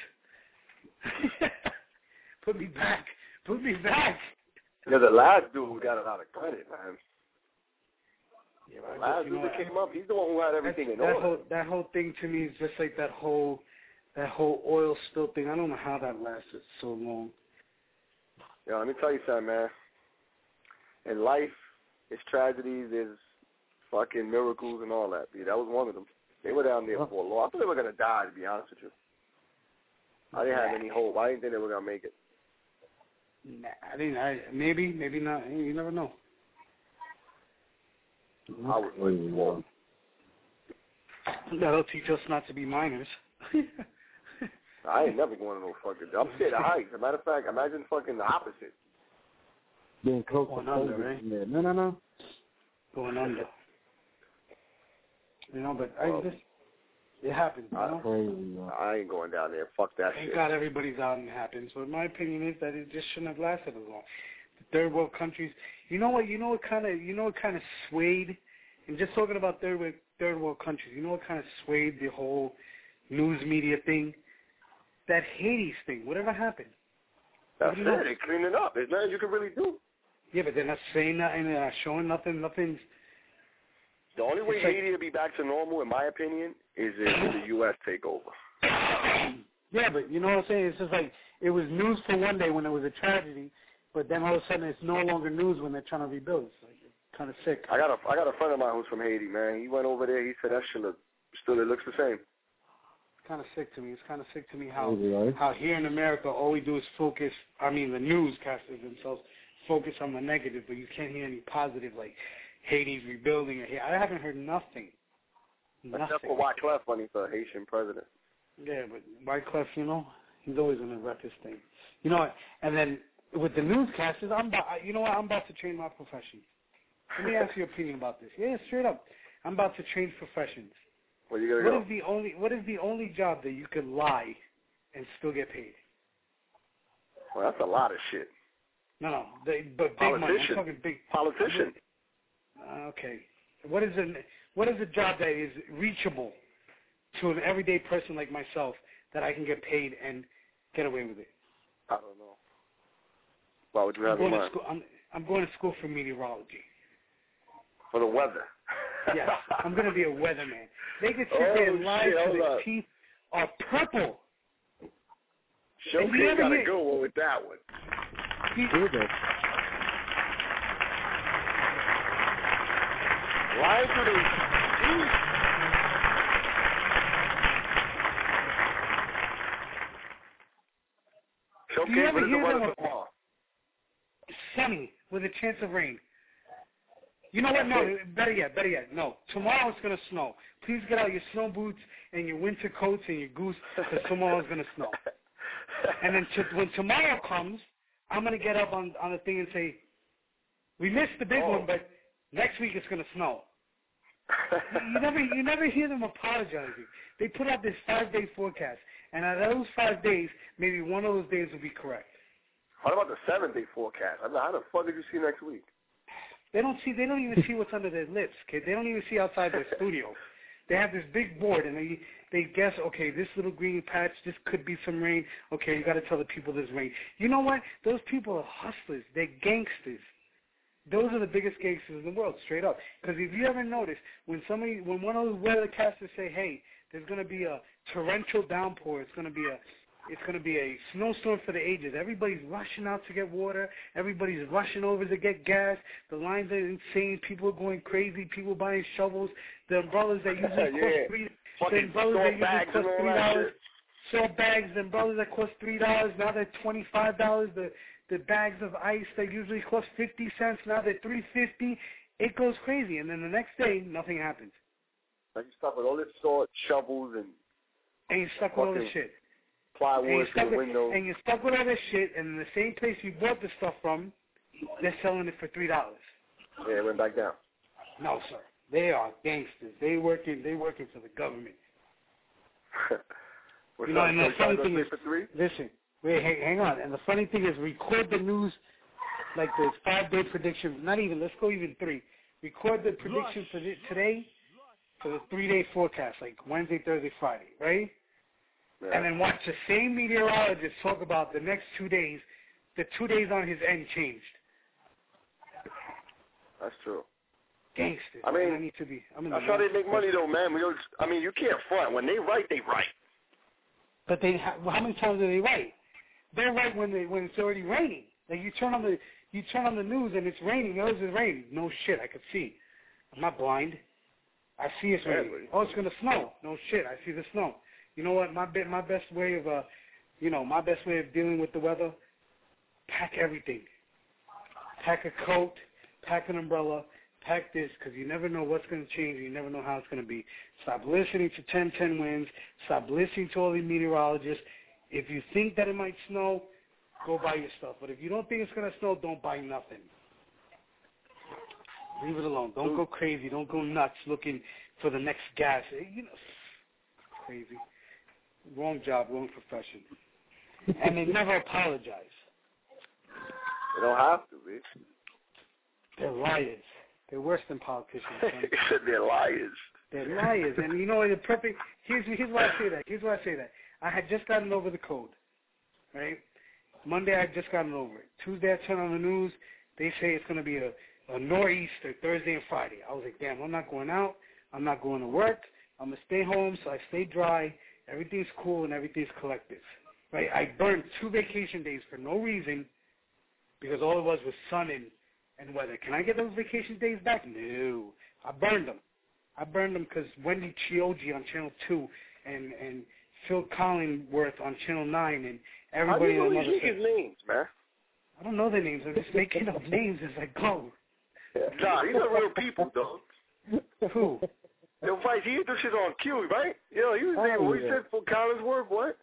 [SPEAKER 8] Put me back. Put me back.
[SPEAKER 3] Yeah, the last dude got a lot of credit, man.
[SPEAKER 8] Yeah,
[SPEAKER 3] the last dude that came up, he's the one who had everything in order.
[SPEAKER 8] That whole, that whole thing to me is just like that whole that whole oil spill thing. I don't know how that lasted so long.
[SPEAKER 3] Yeah, let me tell you something, man. In life, it's tragedies, there's fucking miracles and all that. Dude. That was one of them. They were down there for a long. I thought they were gonna die, to be honest with you. I didn't have any hope. I didn't think they were gonna make it.
[SPEAKER 8] Nah, I didn't. I, maybe, maybe not. You never know.
[SPEAKER 3] I was like, whoa.
[SPEAKER 8] That'll teach us not to be minors.
[SPEAKER 3] I ain't never going to no fucking. I'm scared of heights. As a matter of fact, imagine fucking the opposite.
[SPEAKER 9] Being close
[SPEAKER 8] Going
[SPEAKER 9] to
[SPEAKER 8] under,
[SPEAKER 9] COVID.
[SPEAKER 8] right?
[SPEAKER 9] Yeah. No, no, no.
[SPEAKER 8] Going under. You know, but I just, it happens, you know?
[SPEAKER 9] Crazy,
[SPEAKER 3] I ain't going down there. Fuck that
[SPEAKER 8] Thank
[SPEAKER 3] shit.
[SPEAKER 8] God everybody's out and it happens. But my opinion is that it just shouldn't have lasted as long. The third world countries, you know what? You know what kind of, you know what kind of swayed, and just talking about third world, third world countries, you know what kind of swayed the whole news media thing? That Hades thing. Whatever happened?
[SPEAKER 3] That's it. They cleaned it up. There's nothing you can really do.
[SPEAKER 8] Yeah, but they're not saying nothing. They're not showing nothing. Nothing's.
[SPEAKER 3] The only way
[SPEAKER 8] It's like-
[SPEAKER 3] Haiti will be back to normal, in my opinion, is if the U S take over.
[SPEAKER 8] Yeah, but you know what I'm saying? It's just like it was news for one day when it was a tragedy, but then all of a sudden it's no longer news when they're trying to rebuild. It's like kind of sick.
[SPEAKER 3] I got a I got a friend of mine who's from Haiti, man. He went over there. He said that shit look, still it looks the same.
[SPEAKER 8] It's kind of sick to me. It's kind of sick to me how
[SPEAKER 9] Crazy, right?
[SPEAKER 8] how here in America all we do is focus. I mean, the newscasters themselves focus on the negative, but you can't hear any positive like Haiti's rebuilding. Or I haven't heard nothing. Nothing.
[SPEAKER 3] Except for Wyclef when he's a Haitian president.
[SPEAKER 8] Yeah, but Wyclef, you know, he's always going to wreck his thing. You know what? And then with the newscasters, I'm about, you know what? I'm about to train my profession. Let me ask your opinion about this. Yeah, straight up. I'm about to change professions.
[SPEAKER 3] Where you gonna
[SPEAKER 8] What
[SPEAKER 3] go?
[SPEAKER 8] is the only What is the only job that you could lie and still get paid?
[SPEAKER 3] Well, that's a lot of shit.
[SPEAKER 8] No, no, they, but big money. I'm
[SPEAKER 3] Politician.
[SPEAKER 8] talking big.
[SPEAKER 3] Politician.
[SPEAKER 8] Uh, okay. What is a What is a job that is reachable to an everyday person like myself that I can get paid and get away with it?
[SPEAKER 3] I don't know. Why would you
[SPEAKER 8] I'm
[SPEAKER 3] have in
[SPEAKER 8] going to
[SPEAKER 3] mind?
[SPEAKER 8] school. I'm, I'm going to school for meteorology.
[SPEAKER 3] For the weather.
[SPEAKER 8] Yes, I'm going to be a weatherman. They could sit
[SPEAKER 3] Oh,
[SPEAKER 8] there and lie
[SPEAKER 3] shit,
[SPEAKER 8] till
[SPEAKER 3] hold
[SPEAKER 8] their
[SPEAKER 3] up.
[SPEAKER 8] teeth are purple.
[SPEAKER 3] Showcase
[SPEAKER 8] Have you ever
[SPEAKER 3] got a
[SPEAKER 8] hear-
[SPEAKER 3] good one with that one. Lying to the teeth. Showcase
[SPEAKER 8] Do you ever
[SPEAKER 3] what is the
[SPEAKER 8] hear
[SPEAKER 3] weather
[SPEAKER 8] them-
[SPEAKER 3] tomorrow?
[SPEAKER 8] Sunny with a chance of rain. You know what? No, better yet, better yet. No, tomorrow it's going to snow. Please get out your snow boots and your winter coats and your goose because tomorrow is going to snow. And then to, when tomorrow comes, I'm going to get up on, on the thing and say, we missed the big
[SPEAKER 3] Oh.
[SPEAKER 8] one, but next week it's going to snow. you never you never hear them apologizing. They put out this five-day forecast, and out of those five days, maybe one of those days will be correct.
[SPEAKER 3] What about the seven-day forecast? I mean, how the fuck did you see next week?
[SPEAKER 8] They don't see. They don't even see what's under their lips, kid. They don't even see outside their studio. They have this big board, and they they guess. Okay, this little green patch. This could be some rain. Okay, you got to tell the people there's rain. You know what? Those people are hustlers. They're gangsters. Those are the biggest gangsters in the world, straight up. Because if you ever notice, when somebody, when one of those weathercasters say, "Hey, there's going to be a torrential downpour. It's going to be a It's going to be a snowstorm for the ages. Everybody's rushing out to get water. Everybody's rushing over to get gas. The lines are insane. People are going crazy. People buying shovels. The umbrellas that usually
[SPEAKER 3] Yeah.
[SPEAKER 8] cost three, the
[SPEAKER 3] Fucking
[SPEAKER 8] umbrellas that
[SPEAKER 3] salt
[SPEAKER 8] usually
[SPEAKER 3] bags
[SPEAKER 8] cost
[SPEAKER 3] and all
[SPEAKER 8] three
[SPEAKER 3] that
[SPEAKER 8] dollars.
[SPEAKER 3] shit.
[SPEAKER 8] Salt bags, the umbrellas that cost three dollars, now they're twenty-five dollars. The the bags of ice that usually cost fifty cents, now they're three fifty. It goes crazy, and then the next day, nothing happens.
[SPEAKER 3] Like you stuck with all this salt, shovels, and
[SPEAKER 8] And you're stuck with all this
[SPEAKER 3] Fucking
[SPEAKER 8] shit. And
[SPEAKER 3] plywood
[SPEAKER 8] you're,
[SPEAKER 3] to
[SPEAKER 8] stuck
[SPEAKER 3] the
[SPEAKER 8] with,
[SPEAKER 3] window.
[SPEAKER 8] and you're stuck with all this shit, and in the same place you bought the stuff from, they're selling it for three dollars.
[SPEAKER 3] Yeah, it went back down.
[SPEAKER 8] No, sir. They are gangsters. They working. They working for the government.
[SPEAKER 3] What's
[SPEAKER 8] You know,
[SPEAKER 3] up?
[SPEAKER 8] and
[SPEAKER 3] So
[SPEAKER 8] the
[SPEAKER 3] you
[SPEAKER 8] funny
[SPEAKER 3] trying to
[SPEAKER 8] thing
[SPEAKER 3] go
[SPEAKER 8] is,
[SPEAKER 3] three for three?
[SPEAKER 8] listen, wait, hang, hang on. And the funny thing is, record the news, like the five-day prediction. Not even. Let's go even three. Record the prediction for the, today, for the three-day forecast, like Wednesday, Thursday, Friday, right?
[SPEAKER 3] Yeah.
[SPEAKER 8] And then watch the same meteorologist talk about the next two days. The two days on his end changed.
[SPEAKER 3] That's true.
[SPEAKER 8] Gangsters.
[SPEAKER 3] I mean,
[SPEAKER 8] I need to be. I'm in
[SPEAKER 3] That's
[SPEAKER 8] the
[SPEAKER 3] how they
[SPEAKER 8] gangster
[SPEAKER 3] make money, though, man. We don't, I mean, you can't front. When they write, they write.
[SPEAKER 8] But they, ha- how many times do they write? They're right when they when it's already raining. Like you turn on the you turn on the news and it's raining. Oh, it's raining. No shit, I could see. I'm not blind. I see it's raining.
[SPEAKER 3] Exactly.
[SPEAKER 8] Oh, it's gonna snow. No shit, I see the snow. You know what? My be- my best way of uh, you know, my best way of dealing with the weather. Pack everything. Pack a coat. Pack an umbrella. pack this, because you never know what's going to change, and you never know how it's going to be. Stop listening to ten ten winds. Stop listening to all these meteorologists. If you think that it might snow, go buy your stuff. But if you don't think it's going to snow, don't buy nothing. Leave it alone. Don't go crazy. Don't go nuts looking for the next gas. You know, crazy. Wrong job, wrong profession. And they never apologize.
[SPEAKER 3] They don't have to, bitch.
[SPEAKER 8] They're liars. They're worse than politicians.
[SPEAKER 3] They're liars.
[SPEAKER 8] They're liars. And you know, the perfect, here's, here's why I say that. Here's why I say that. I had just gotten over the code, right? Monday, I had just gotten over it. Tuesday, I turned on the news. They say it's going to be a, a nor'easter Thursday and Friday. I was like, damn, I'm not going out. I'm not going to work. I'm going to stay home, so I stay dry. Everything's cool and everything's collective, right? I burned two vacation days for no reason because all it was was sun and, and weather. Can I get those vacation days back? No. I burned them. I burned them because Wendy Chioji on Channel two and, and Phil Collingworth on Channel nine and everybody
[SPEAKER 3] How do you
[SPEAKER 8] on
[SPEAKER 3] know these names, man?
[SPEAKER 8] I don't know their names. I'm just making up names as I go.
[SPEAKER 3] Nah, these are real people, though.
[SPEAKER 8] Who?
[SPEAKER 3] Yo, Vice, he did this shit on Q, right? Yo, he was there.
[SPEAKER 8] Oh,
[SPEAKER 3] What he
[SPEAKER 8] yeah.
[SPEAKER 3] said for Collinsworth, what?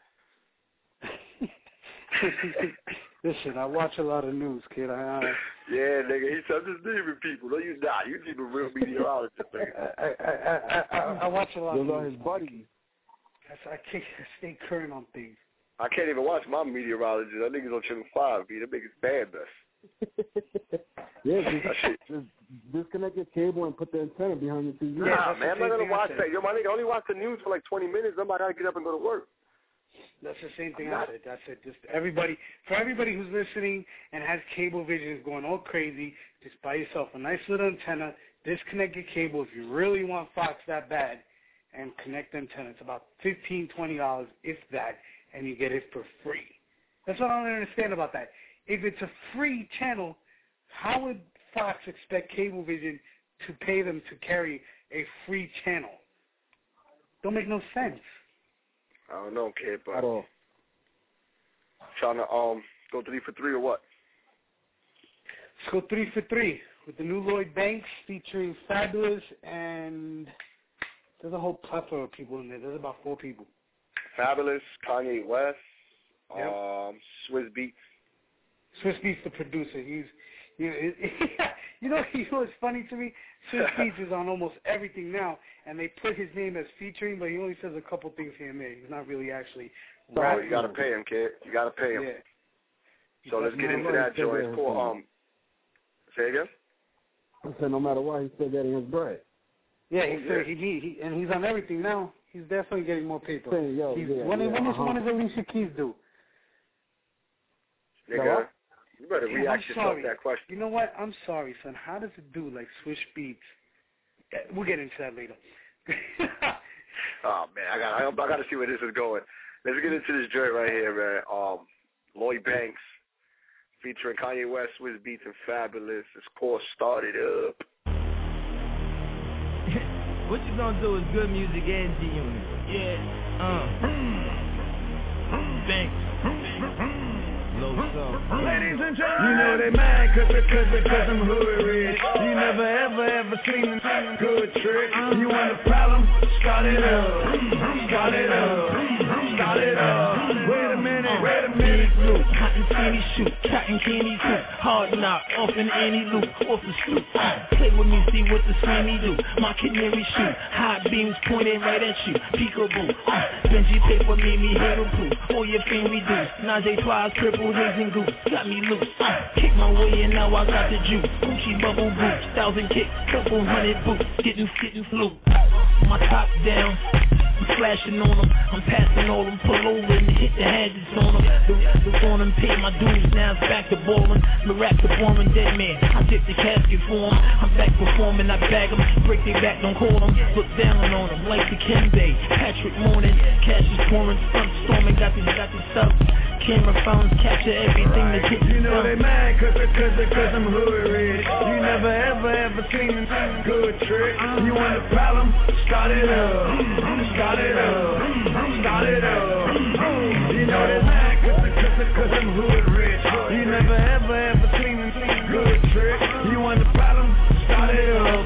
[SPEAKER 8] Listen, I watch a lot of news, kid. I, I
[SPEAKER 3] Yeah, nigga, he's I'm just naming people. No, you not. You need a real meteorologist, nigga.
[SPEAKER 8] I, I, I, I, I watch a lot
[SPEAKER 9] Those
[SPEAKER 8] of news.
[SPEAKER 9] are his buddies.
[SPEAKER 8] I, I can't stay current on things.
[SPEAKER 3] I can't even watch my meteorologist. That nigga's on Channel five, B. That nigga's banned us.
[SPEAKER 9] Yeah, just, just disconnect your cable and put the antenna behind your T V.
[SPEAKER 3] Nah, man, I'm not going to watch that. Yo, my nigga, only watch the news for like twenty minutes. I'm about to get up and go to work.
[SPEAKER 8] That's the same thing I said. That's it. Just everybody, for everybody who's listening and has cable vision is going all crazy, just buy yourself a nice little antenna, disconnect your cable if you really want Fox that bad, and connect the antenna. It's about fifteen dollars, twenty dollars, if that, and you get it for free. That's what I don't understand about that. If it's a free channel, how would Fox expect Cablevision to pay them to carry a free channel? Don't make no sense.
[SPEAKER 3] I don't know, kid, but
[SPEAKER 9] At all.
[SPEAKER 3] trying to um go three for three or what?
[SPEAKER 8] Let's go three for three with the new Lloyd Banks featuring Fabulous, and there's a whole plethora of people in there. There's about four people.
[SPEAKER 3] Fabulous, Kanye West,
[SPEAKER 8] Yep.
[SPEAKER 3] um, Swiss Beats.
[SPEAKER 8] Swiss Beats the producer. He's, you know, you know, you know what's funny to me? Swiss Beats is on almost everything now, and they put his name as featuring, but he only says a couple things here and there. He's not really actually
[SPEAKER 3] No,
[SPEAKER 8] rapping.
[SPEAKER 3] you gotta pay him, kid. You gotta pay him.
[SPEAKER 8] Yeah.
[SPEAKER 3] So let's get into that, Joe. It's cool. Um, say again?
[SPEAKER 9] I said no matter what, he's still getting his bread.
[SPEAKER 8] Yeah, he said he, he, he and he's on everything now. He's definitely getting more paper.
[SPEAKER 9] Say, yo,
[SPEAKER 8] he's,
[SPEAKER 9] yeah,
[SPEAKER 8] when,
[SPEAKER 9] yeah,
[SPEAKER 8] when, is,
[SPEAKER 9] uh-huh.
[SPEAKER 8] when does Alicia Keys do?
[SPEAKER 3] Nigga, you better
[SPEAKER 8] Damn,
[SPEAKER 3] react
[SPEAKER 8] I'm
[SPEAKER 3] yourself
[SPEAKER 8] sorry.
[SPEAKER 3] to that question.
[SPEAKER 8] You know what? I'm sorry, son. How does it do like Swiss Beats? We'll get into that later.
[SPEAKER 3] Oh man, I got I, I got to see where this is going. Let's get into this joint right here, man. Um, Lloyd Banks featuring Kanye West, Swiss Beats, and Fabulous. It's called "Start It Up."
[SPEAKER 2] What you gonna do is good music and G-Unit. Yeah. Uh. Thanks. Low song.
[SPEAKER 15] Ladies and gentlemen, you know they mad cause, cause, cause I'm hood rich. You never ever ever seen a good trick. You want a problem? Start it up. Start it up. Start it up. Wait a minute, wait a minute.
[SPEAKER 7] Loop, cotton candy shoot, cotton candy too. Hard knock, off in any loop, off the stoop. Play with me, see what the Sammy do. My canary shoot, high beams pointed right at you. Peekaboo, uh, Benji paper made me hate proof. All your family do. Najee flies, purple haze and goose. Got me loose, uh, kick my way and now I got the juice. Gucci bubble boots, thousand kicks, couple hundred boots. Getting, getting flu. My top down, I'm flashing on them. I'm passing all them, pull over and hit the hadgets on them. The, the on them, pay my dues, now it's back to ballin'. Mirac the foreman, dead man, I tip the casket for him. I'm back performing, I bag them, break their back, don't call them. Look down on them, like the Kembe, Patrick Morning. Cash is pouring, sun storming, got this, got this stuff. Camera phones capture everything right. That hits
[SPEAKER 15] you know
[SPEAKER 7] stuff.
[SPEAKER 15] they mad cause, cause, cause I'm hood rich. You never ever ever seen a good trick. You want a problem? Start it up. Start it up. Start it up. You know they mad cause, cause, cause I'm hood rich. You never ever ever seen a good trick. You want a problem? Start it up.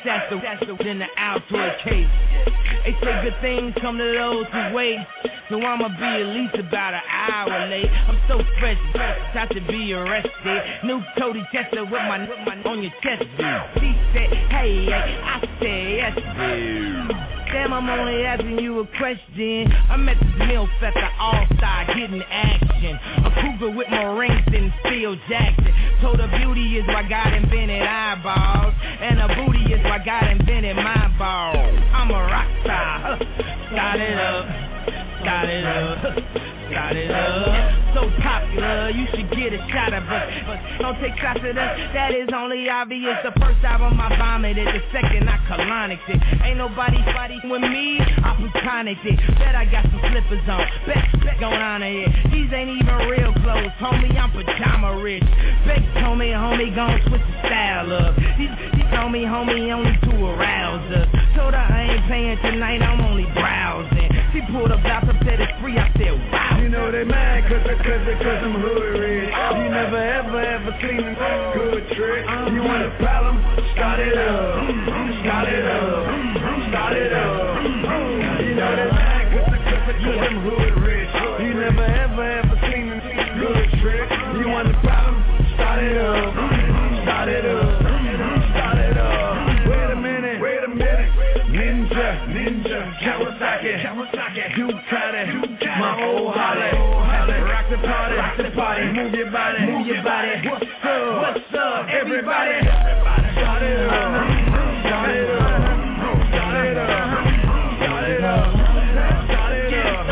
[SPEAKER 5] that's the, that's the in the Altoid case. They say good things come to those who wait. So I'ma be at least about an hour late. I'm so fresh, about to be arrested. New Cody Chester with my, with my on your chest, dude. She said, hey, hey, I said yes, dude. Damn, I'm only asking you a question. I'm at this MILF at the All-Star getting action. A cougar with more rings than Phil Jackson. Told her beauty is why God invented eyeballs, and a booty is why God invented my balls. I'm a rock star. Start it up. Start it up. Start it up. So popular, you should get a shot of us. But don't take shots at us, that is only obvious. The first album I vomited, the second I colonics it. Ain't nobody fighting with me, I plutonic it. Bet I got some slippers on, bet, bet going on here. These ain't even real clothes, homie, I'm pajama rich. Bet told me, homie, gon' switch the style up. These, these told me, homie, only to arouse us. Told her I ain't paying tonight, I'm only browsing. She pulled up, out, said it's free, I said wow.
[SPEAKER 15] You know they mad cause, cause, cause I'm hood rich. You never ever ever seen a good trick. You want a problem? Start it up. Start it up. Start it up. You know they mad cause, cause, cause I'm hood rich. You never ever ever seen a good trick. You want a problem? Start it up. Start it up. Start it up. Wait a minute. Wait a minute. Ninja. Ninja. Kawasaki. Kawasaki. Ducati. My old Holly. Rock the party. Rock the party. Move your body. Move your body. What's up? What's up? Everybody. Start it up. Start it up. Start it up. Start it up. Start it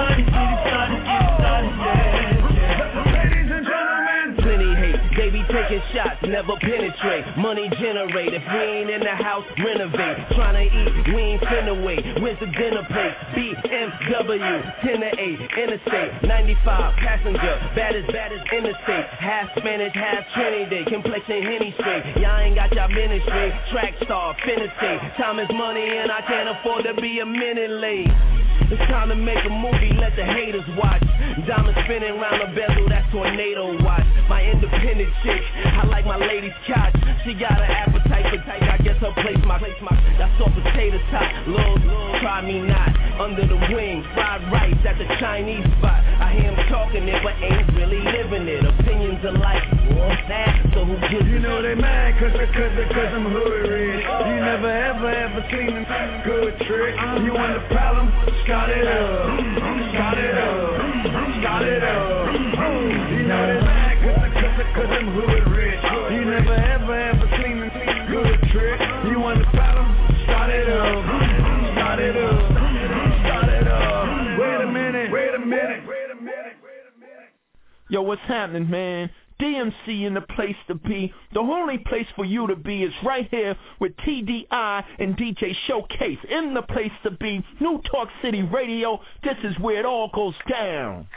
[SPEAKER 15] up. Ladies and gentlemen.
[SPEAKER 17] Plenty hate. They be taking shots, never penetrate. Money generate. If we ain't in the house, renovate. Tryna eat, we ain't finna wait. Where's the dinner plate? B M W, ten to eight, interstate, ninety-five, passenger, baddest, baddest interstate. Half Spanish, half Trinity, complexion Henny straight. Y'all ain't got y'all ministry. Track star, finishing. Time is money and I can't afford to be a minute late. It's time to make a movie, let the haters watch. Diamonds spinning round the bezel, that's tornado watch. My independent chick, I like my lady's couch. She got an appetite for type, I guess her place my place my. That's all potato top, Lil, try me not. Under the wing, fried rice at the Chinese spot. I hear him talking it, but ain't really living it. Opinions alike, what's that? So who gives
[SPEAKER 15] You know they mad cause, cause, cause I'm hood rich. You never ever ever seen a good trick. You want a problem? Start it up. Start it up. Start it up. You know they mad cause, cause, cause I'm hood rich. You never ever ever seen a good trick. You want a problem? Start it up. Start it up. Start it up. Wait a minute. Wait a minute. Wait a minute.
[SPEAKER 7] Yo, what's happening, man? D M C in the place to be. The only place for you to be is right here with T D I and D J Showcase. In the place to be, New Talk City Radio. This is where it all goes down.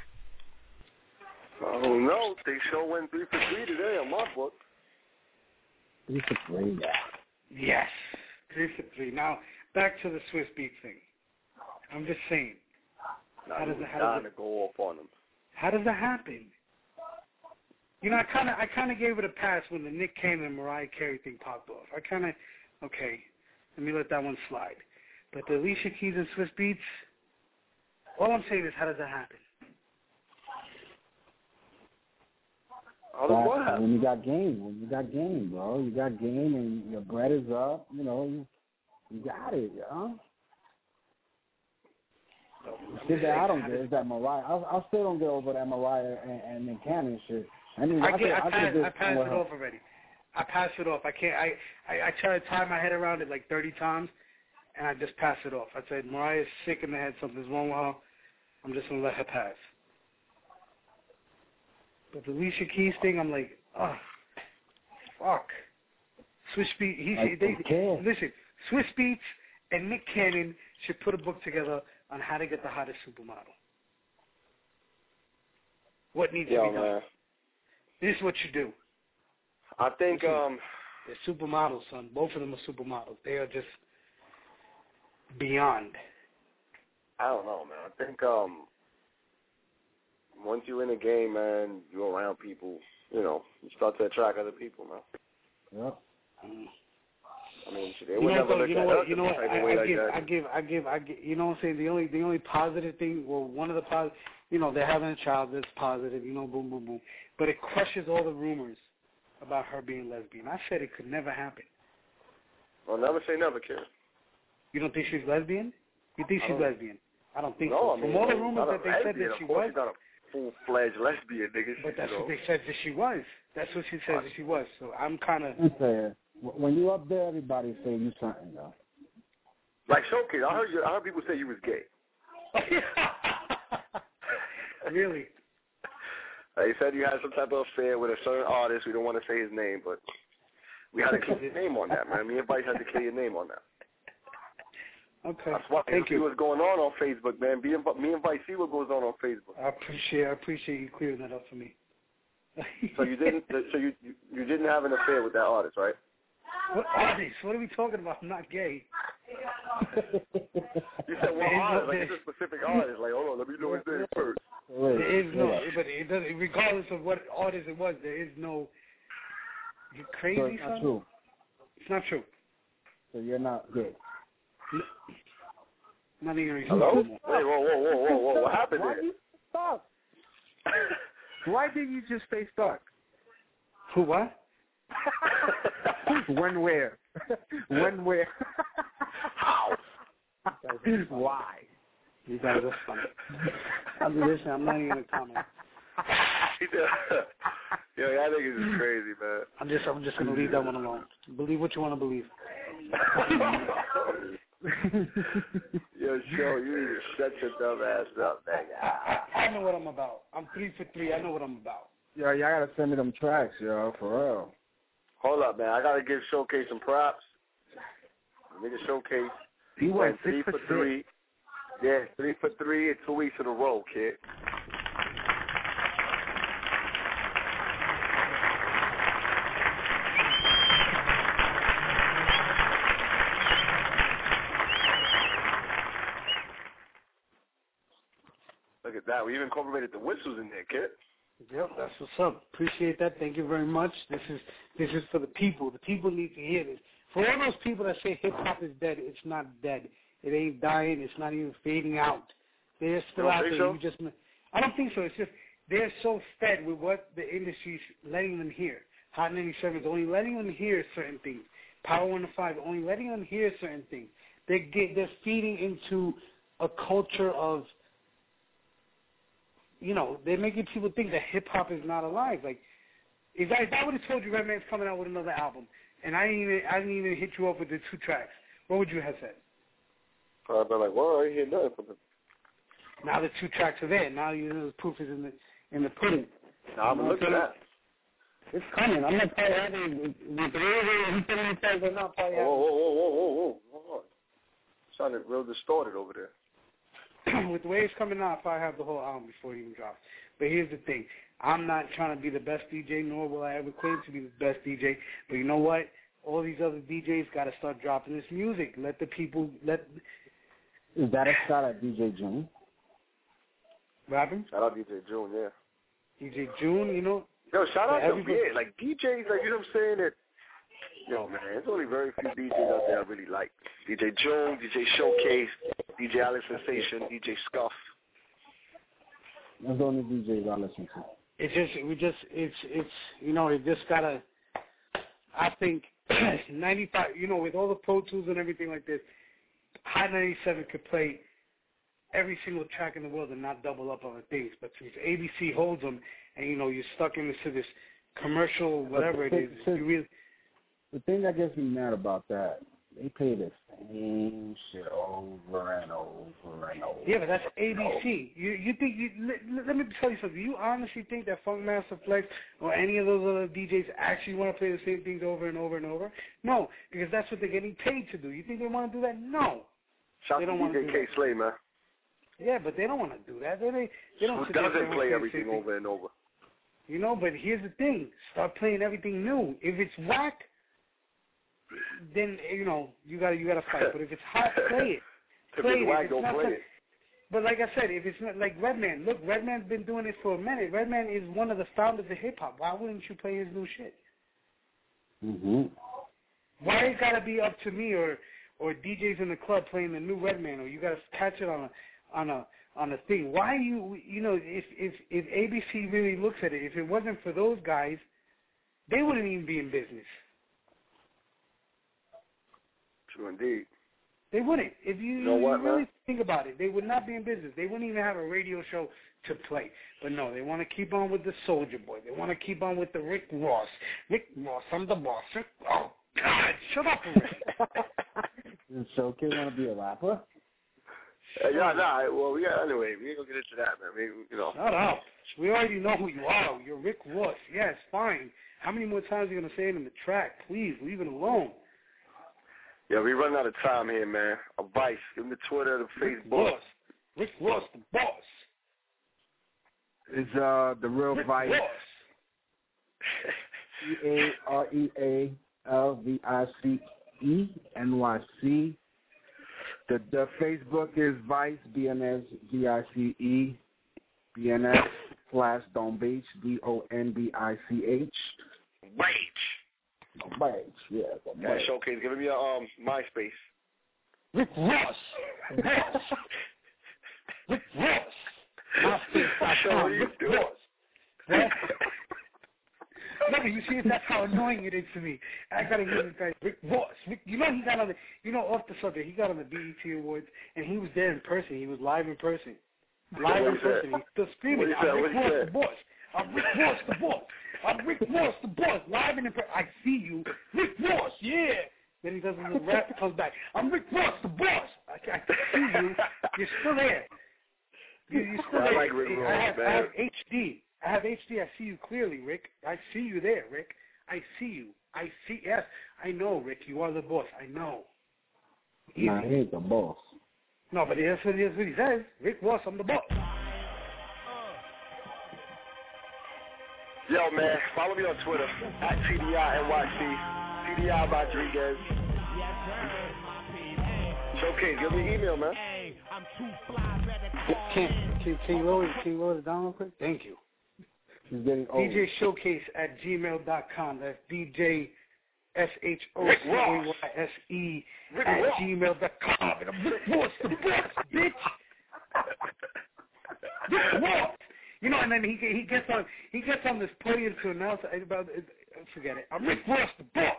[SPEAKER 3] Oh no, they sure went three for three today on my book.
[SPEAKER 9] Three for three, yeah.
[SPEAKER 8] Yes, three for three. Now back to the Swiss Beat thing. I'm just saying.
[SPEAKER 3] Now
[SPEAKER 8] How does
[SPEAKER 3] he
[SPEAKER 8] it?
[SPEAKER 3] was
[SPEAKER 8] How
[SPEAKER 3] dying
[SPEAKER 8] does it?
[SPEAKER 3] to go off on him.
[SPEAKER 8] How does that happen? You know, I kind of, I kind of gave it a pass when the Nick Cannon and Mariah Carey thing popped off. I kind of, okay, let me let that one slide. But the Alicia Keys and Swiss Beats, all I'm saying is, how does that happen?
[SPEAKER 3] How does what happen?
[SPEAKER 9] When you got game, when you got game, bro, you got game, and your bread is up. You know, you, you got it, yo. The shit that I don't get is that Mariah. I, I still don't get over that Mariah and, and Nick Cannon shit. I mean,
[SPEAKER 8] I,
[SPEAKER 9] I,
[SPEAKER 8] get,
[SPEAKER 9] could,
[SPEAKER 8] I,
[SPEAKER 9] I,
[SPEAKER 8] pass,
[SPEAKER 9] could
[SPEAKER 8] I pass it off already. I pass it off. I can't. I, I I try to tie my head around it like thirty times, and I just pass it off. I said Mariah's sick in the head. Something's wrong with her. I'm just gonna let her pass. But the Alicia Keys thing, I'm like, oh, fuck. Swiss Beats. He,
[SPEAKER 9] I
[SPEAKER 8] they,
[SPEAKER 9] care.
[SPEAKER 8] listen. Swiss Beats and Nick Cannon should put a book together on how to get the hottest supermodel. What needs
[SPEAKER 3] Yo,
[SPEAKER 8] to be done?
[SPEAKER 3] man.
[SPEAKER 8] This is what you do.
[SPEAKER 3] I think
[SPEAKER 8] Listen,
[SPEAKER 3] um
[SPEAKER 8] they're supermodels, son. Both of them are supermodels. They are just beyond.
[SPEAKER 3] I don't know, man. I think um once you're in a game, man, you're around people, you know, you start to attract other people, man.
[SPEAKER 9] Yep.
[SPEAKER 8] Mm.
[SPEAKER 3] I mean, they
[SPEAKER 8] You
[SPEAKER 3] would
[SPEAKER 8] know
[SPEAKER 3] never
[SPEAKER 8] what?
[SPEAKER 3] look
[SPEAKER 8] You know
[SPEAKER 3] at
[SPEAKER 8] what?
[SPEAKER 3] us
[SPEAKER 8] You know
[SPEAKER 3] the
[SPEAKER 8] what?
[SPEAKER 3] type
[SPEAKER 8] I,
[SPEAKER 3] of way
[SPEAKER 8] I
[SPEAKER 3] like
[SPEAKER 8] give,
[SPEAKER 3] that.
[SPEAKER 8] I give, I give, I give. You know what I'm saying? The only, the only positive thing, well, one of the positive, you know, they're having a child that's positive. You know, boom, boom, boom. But it crushes all the rumors about her being lesbian. I said it could never happen.
[SPEAKER 3] Well, never say never, kid.
[SPEAKER 8] You don't think she's lesbian? You think
[SPEAKER 3] I
[SPEAKER 8] she's
[SPEAKER 3] don't-
[SPEAKER 8] lesbian? I don't think
[SPEAKER 3] no,
[SPEAKER 8] so.
[SPEAKER 3] I mean,
[SPEAKER 8] From all the
[SPEAKER 3] no,
[SPEAKER 8] rumors
[SPEAKER 3] not a
[SPEAKER 8] that they said
[SPEAKER 3] lesbian.
[SPEAKER 8] that
[SPEAKER 3] Of
[SPEAKER 8] she
[SPEAKER 3] course
[SPEAKER 8] was,
[SPEAKER 3] she's not a full-fledged lesbian, nigga.
[SPEAKER 8] but that's
[SPEAKER 3] you know.
[SPEAKER 8] what they said that she was. That's what she said that she was. So I'm kind of.
[SPEAKER 9] Unfair. When you up there, everybody say you something though.
[SPEAKER 3] Like Showcase, I heard you. I heard people say you was gay.
[SPEAKER 8] Really?
[SPEAKER 3] They said you had some type of affair with a certain artist. We don't want to say his name, but we had to clear your name on that, man. Me and Vice had to clear your name on that.
[SPEAKER 8] Okay.
[SPEAKER 3] That's why
[SPEAKER 8] Thank
[SPEAKER 3] see
[SPEAKER 8] you.
[SPEAKER 3] what's going on on Facebook, man. Me and, me and Vice see what goes on on Facebook.
[SPEAKER 8] I appreciate. I appreciate you clearing that up for me.
[SPEAKER 3] So you didn't. So you you, you didn't have an affair with that artist, right?
[SPEAKER 8] What artist? What are we talking about? I'm not gay.
[SPEAKER 3] You said what artist? Like it's a specific artist. Like, hold on, let me know his name first.
[SPEAKER 8] There is no, but it doesn't. Regardless of what artist it was, there is no. You crazy,
[SPEAKER 9] So it's not
[SPEAKER 8] son?
[SPEAKER 9] true.
[SPEAKER 8] It's not true.
[SPEAKER 9] So you're not gay.
[SPEAKER 8] Not even.
[SPEAKER 3] Hello? Wait, whoa, whoa, whoa, whoa, whoa! What happened
[SPEAKER 18] Why
[SPEAKER 3] there?
[SPEAKER 18] did you stop? Why did you just stay stuck?
[SPEAKER 8] Who what?
[SPEAKER 18] When where? When where?
[SPEAKER 3] How?
[SPEAKER 18] Why?
[SPEAKER 8] You guys are funny. I'm listen. I'm not even gonna comment.
[SPEAKER 3] Yo, I think it's crazy, man.
[SPEAKER 8] I'm just. I'm just gonna leave that one alone. Believe what you want to believe.
[SPEAKER 3] Yo, show you need to shut your dumb ass up, man.
[SPEAKER 8] I, I know what I'm about. I'm three for three. I know what I'm about.
[SPEAKER 9] Yo, y'all gotta send me them tracks, yo, for real.
[SPEAKER 3] Hold up, man. I gotta give Showcase some props. Nigga Showcase.
[SPEAKER 18] He went
[SPEAKER 3] three
[SPEAKER 18] six
[SPEAKER 3] for
[SPEAKER 18] for
[SPEAKER 3] three. Yeah, three for three in two weeks in a row, kid. Look at that. We even incorporated the whistles in there, kid.
[SPEAKER 8] Yep, that's what's up. Appreciate that. Thank you very much. This is this is for the people. The people need to hear this. For all those people that say hip hop is dead, it's not dead. It ain't dying. It's not even fading out. They're still
[SPEAKER 3] You don't
[SPEAKER 8] out
[SPEAKER 3] think
[SPEAKER 8] there.
[SPEAKER 3] so?
[SPEAKER 8] You just, I don't think so. It's just they're so fed with what the industry's letting them hear. Hot ninety-seven is only letting them hear certain things. Power one oh five only letting them hear certain things. They get they're feeding into a culture of, you know, they're making people think that hip hop is not alive. Like, if I, if I would have told you Redman's coming out with another album, and I didn't even I didn't even hit you up with the two tracks, what would you have said?
[SPEAKER 3] I'd be like, well, I ain't hear nothing from him.
[SPEAKER 8] Now the two tracks are there. Now you know the proof is in the in the pudding.
[SPEAKER 3] Nah, I'm looking at that.
[SPEAKER 8] It's coming. I'm not probably having with the way he's putting these tracks right now. Probably
[SPEAKER 3] Whoa, whoa, whoa, whoa, whoa, whoa, whoa, whoa. Sounded real distorted over there.
[SPEAKER 8] with the way it's coming out, I'll probably have the whole album before it even drops. But here's the thing. I'm not trying to be the best D J, nor will I ever claim to be the best D J. But you know what? All these other D Js got to start dropping this music. Let the people, let...
[SPEAKER 9] Is that a shot at D J June?
[SPEAKER 8] What happened?
[SPEAKER 3] Shout out D J June, yeah.
[SPEAKER 8] D J June, you know?
[SPEAKER 3] Yo, shout out to
[SPEAKER 8] everybody-
[SPEAKER 3] yeah, like D Js, like, you know what I'm saying? That, yo, man, there's only very few D Js out there I really like. D J June, D J Showcase, D J Alex Sensation, D J Scuff.
[SPEAKER 9] Those are the only D Js I listen to.
[SPEAKER 8] It's just, we just, it's, it's, you know, it just got to, I think, ninety-five, you know, with all the Pro Tools and everything like this, High ninety-seven could play every single track in the world and not double up on things. But if A B C holds them and, you know, you're stuck into this commercial, whatever it is, you really...
[SPEAKER 9] The thing that gets me mad about that, they play the same shit over and over and over.
[SPEAKER 8] Yeah, but that's A B C. You you think you let, let me tell you something. You honestly think that Funkmaster Flex or any of those other D Js actually want to play the same things over and over and over? No, because that's what they're getting paid to do. You think they want to do that? No.
[SPEAKER 3] Shout
[SPEAKER 8] They don't
[SPEAKER 3] out
[SPEAKER 8] want
[SPEAKER 3] to
[SPEAKER 8] to
[SPEAKER 3] D
[SPEAKER 8] do
[SPEAKER 3] J K Slay, man.
[SPEAKER 8] Yeah, but they don't want to do that. They they, they don't.
[SPEAKER 3] Who
[SPEAKER 8] sit there and
[SPEAKER 3] doesn't
[SPEAKER 8] play
[SPEAKER 3] play
[SPEAKER 8] the
[SPEAKER 3] everything
[SPEAKER 8] same thing.
[SPEAKER 3] over and over?
[SPEAKER 8] You know, but here's the thing: start playing everything new. If it's whack, then you know you gotta you gotta fight. But if it's hot, play it.
[SPEAKER 3] If
[SPEAKER 8] Play
[SPEAKER 3] it's
[SPEAKER 8] it.
[SPEAKER 3] whack,
[SPEAKER 8] If
[SPEAKER 3] don't
[SPEAKER 8] it's not
[SPEAKER 3] play
[SPEAKER 8] some-
[SPEAKER 3] it.
[SPEAKER 8] But like I said, if it's not like Redman, look, Redman's been doing it for a minute. Redman is one of the founders of hip hop. Why wouldn't you play his new shit?
[SPEAKER 9] Mm-hmm.
[SPEAKER 8] Why it gotta be up to me or or D Js in the club playing the new Redman, or you gotta catch it on a on a on a thing? Why you you know if if if A B C really looks at it, if it wasn't for those guys, they wouldn't even be in business.
[SPEAKER 3] True indeed.
[SPEAKER 8] They wouldn't. If you,
[SPEAKER 3] You know what,
[SPEAKER 8] you really
[SPEAKER 3] man?
[SPEAKER 8] think about it, they would not be in business. They wouldn't even have a radio show to play. But no, they want to keep on with the Soulja Boy. They want to keep on with the Rick Ross. Rick Ross, I'm the boss. Rick, oh, God, shut up, Rick.
[SPEAKER 9] So, kid want to be a rapper?
[SPEAKER 3] Uh, yeah, nah. Well, we got anyway. We ain't gonna get into that, man. We, you know.
[SPEAKER 8] Shut up. We already know who you are. You're Rick Ross. Yes, fine. How many more times are you going to say it in the track? Please, leave it alone.
[SPEAKER 3] Yeah, we running out of time here, man. A Vice. Give me the Twitter, the
[SPEAKER 8] Rick
[SPEAKER 3] Facebook.
[SPEAKER 8] Ross. Rick Ross, the boss.
[SPEAKER 18] It's uh the real
[SPEAKER 8] Rick
[SPEAKER 18] Vice.
[SPEAKER 8] Ross.
[SPEAKER 9] E A R E A L V I C E N Y C.
[SPEAKER 18] The the Facebook is Vice B N S V I C E B N S slash Don Beach D O N B I C H.
[SPEAKER 3] Wait.
[SPEAKER 9] Right, yeah.
[SPEAKER 3] Yeah, Showcase. Give me your um MySpace.
[SPEAKER 8] Rick Ross. Ross. Rick Ross.
[SPEAKER 3] What are you
[SPEAKER 8] Rick
[SPEAKER 3] doing?
[SPEAKER 8] Ross. Look, you see, that's how annoying it is to me. I gotta give this guy Rick Ross. Rick, you know he got on the, you know, off the subject, he got on the B E T Awards, and he was there in person. He was live in person, live in person. He's still screaming, "I'm Rick Ross, the boss. I'm Rick Ross, the boss. I'm Rick Ross, the boss." Live in person. I see you, Rick Ross. Yeah. Then he does a little rap, comes back. "I'm Rick Ross, the boss." I, I see you. You're still there. You, you're still
[SPEAKER 3] I
[SPEAKER 8] there.
[SPEAKER 3] like Rick
[SPEAKER 8] I
[SPEAKER 3] Ross,
[SPEAKER 8] have,
[SPEAKER 3] man.
[SPEAKER 8] I have H D. I have H D. I see you clearly, Rick. I see you there, Rick. I see you. I see. Yes, I know, Rick. You are the boss. I know.
[SPEAKER 9] Nah, he ain't the boss.
[SPEAKER 8] No, but that's what, that's what he says. Rick Ross, I'm the boss.
[SPEAKER 3] Yo, man, follow me on Twitter at T D I N Y C. T D I Rodriguez. Showcase. Give me an email, man.
[SPEAKER 8] Can, can, can, you lower, can you lower it down real quick? Thank you.
[SPEAKER 9] He's getting old.
[SPEAKER 8] D J Showcase at gmail dot com. That's D J S H O C A Y S E at gmail dot com. And I'm Rick Ross, the boss, bitch. Rick Ross. You know, and then he he gets on he gets on this podium to announce about forget it. I'm Rick Ross, the boss.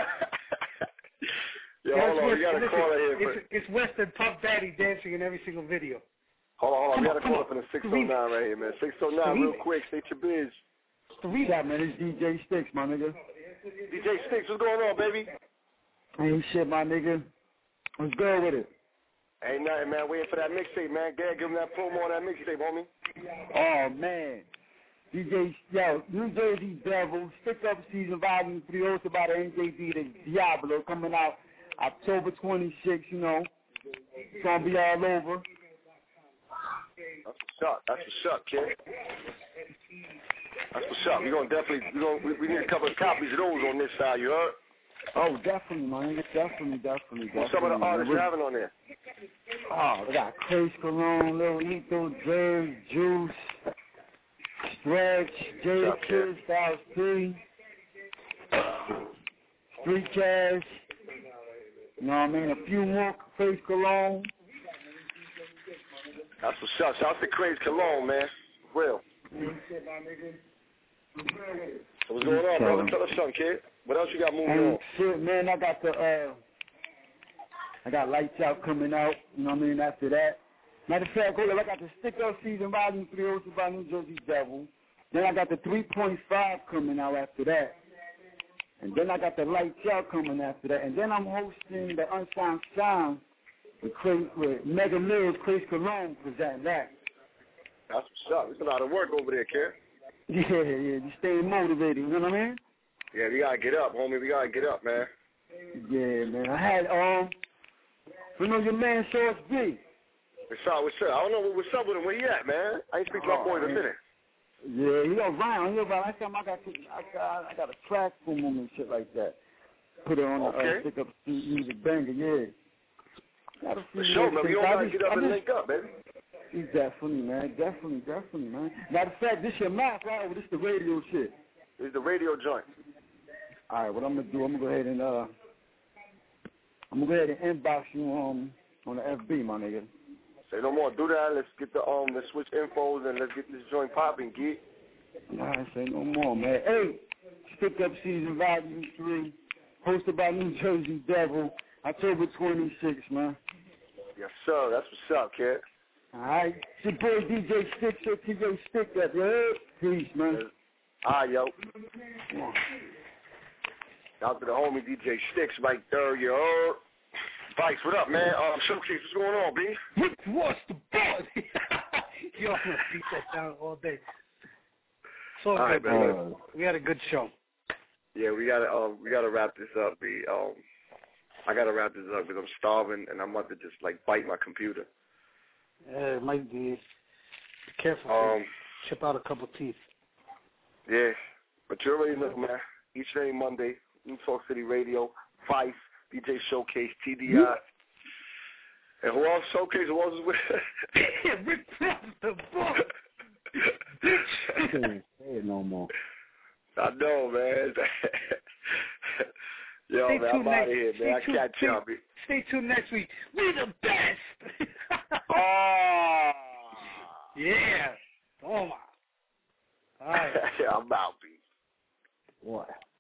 [SPEAKER 3] Yo, hold on, we got a caller here.
[SPEAKER 8] It's, it's Western Puff Daddy dancing in every single video.
[SPEAKER 3] Hold on, hold on. We got a
[SPEAKER 8] Come
[SPEAKER 3] caller
[SPEAKER 8] on,
[SPEAKER 3] from the six oh nine right here, man. six oh nine, real quick. State your biz.
[SPEAKER 9] What's up, man? It's D J Sticks, my nigga.
[SPEAKER 3] D J Sticks, what's going on, baby?
[SPEAKER 9] Ain't shit, my nigga. What's good with it?
[SPEAKER 3] Ain't nothing, man. Waiting for that mixtape, man. Gad, give him that promo on that mixtape, homie.
[SPEAKER 9] Oh, man. D J, yo, New Jersey Devil, Stick Up Season Volume three, hosted by the N J D, the Diablo, coming out October twenty-sixth, you know. It's gonna be all over.
[SPEAKER 3] That's what's up. That's what's up, kid. That's what's up. We're gonna definitely, we gonna, we, we need a couple of copies of those on this side, you heard?
[SPEAKER 9] Oh, definitely, man. Definitely, definitely, definitely.
[SPEAKER 3] What's some of the artists you're having on there?
[SPEAKER 9] Oh, we got Craze Cologne, Lil Etho, Jerry, Juice, Stretch, Jada Kidd, Styles P, Street Cash, you know what I mean? A few more Craze Cologne.
[SPEAKER 3] That's what's up. Shout out to Craze Cologne, man. Real. So what's going on, brother? Tell us something, kid. What else you got moving
[SPEAKER 9] And
[SPEAKER 3] on?
[SPEAKER 9] shit, man, I got the, uh, I got Lights Out coming out, you know what I mean, after that. Matter of fact, hold up, I got the Stick Up Season Volume three, hosted by New Jersey Devil. Then I got the three point five coming out after that. And then I got the Lights Out coming after that. And then I'm hosting the Unsigned Sound with, Craig, with Mega Mills, Craze Cologne, presenting that.
[SPEAKER 3] That's what's up. There's a lot of work over there, kid.
[SPEAKER 9] Yeah, yeah, just staying motivated, you know what I mean?
[SPEAKER 3] Yeah, we gotta get up, homie. We gotta get up, man.
[SPEAKER 9] Yeah, man. I had, um, you know your man, Source B.
[SPEAKER 3] What's up, what's up? I don't know what's up with him. Where he at, man? I ain't speak to my boy in a minute.
[SPEAKER 9] Yeah, he around. He around. Last time I got, to, I got, I got a track from him and shit like that. Put it on the
[SPEAKER 3] Okay.
[SPEAKER 9] uh, Stick Up Music Banger, yeah. Got a few
[SPEAKER 3] For sure,
[SPEAKER 9] little
[SPEAKER 3] man. We
[SPEAKER 9] things.
[SPEAKER 3] all
[SPEAKER 9] I
[SPEAKER 3] gotta
[SPEAKER 9] just-
[SPEAKER 3] get up
[SPEAKER 9] I
[SPEAKER 3] and
[SPEAKER 9] just-
[SPEAKER 3] link up, baby.
[SPEAKER 9] Definitely, man. Definitely, definitely, man. Matter of fact, this your mouth, right? Or this the radio shit?
[SPEAKER 3] It's the radio joint.
[SPEAKER 9] All right, what I'm gonna do? I'm gonna go ahead and uh I'm gonna go ahead and inbox you um on the F B, my nigga.
[SPEAKER 3] Say no more. Do that. Let's get the um let's switch infos and let's get this joint popping, geek.
[SPEAKER 9] Nah, say no more, man. Hey, Stick Up Season Volume Three, hosted by New Jersey Devil, October twenty-sixth, man.
[SPEAKER 3] Yes, sir. That's what's up, kid.
[SPEAKER 9] All right, it's your boy D J Sticks, so T J Stick Up, yo. Peace, man.
[SPEAKER 3] All right, yo. Out to the homie D J Sticks right there, yo. Vice, what up, man? Um, Showcase, what's going on, B?
[SPEAKER 8] Rick Ross the boss. Yo, I'm gonna beat that down all day. So
[SPEAKER 3] all right,
[SPEAKER 8] good,
[SPEAKER 3] man.
[SPEAKER 8] man. We had a good show.
[SPEAKER 3] Yeah, we gotta um, we gotta wrap this up, B. Um, I gotta wrap this up because I'm starving and I'm about to just like bite my computer.
[SPEAKER 8] Yeah, it might be. Be careful.
[SPEAKER 3] Um,
[SPEAKER 8] chip out a couple teeth.
[SPEAKER 3] Yeah, but you already know, man. Each and every Monday, New Talk City Radio, Vice, D J Showcase, T D I. And who else? Showcase, who else is with?
[SPEAKER 8] Rick Ross the boss.
[SPEAKER 9] I can't say it no more.
[SPEAKER 3] I know, man. Yo,
[SPEAKER 8] Stay
[SPEAKER 3] man, I'm out of here, man. I
[SPEAKER 8] tuned,
[SPEAKER 3] catch
[SPEAKER 8] stay,
[SPEAKER 3] y'all.
[SPEAKER 8] Stay tuned next week. We the best.
[SPEAKER 3] Oh.
[SPEAKER 8] Yeah. Oh, my. All right.
[SPEAKER 3] I'm out, B.
[SPEAKER 9] What?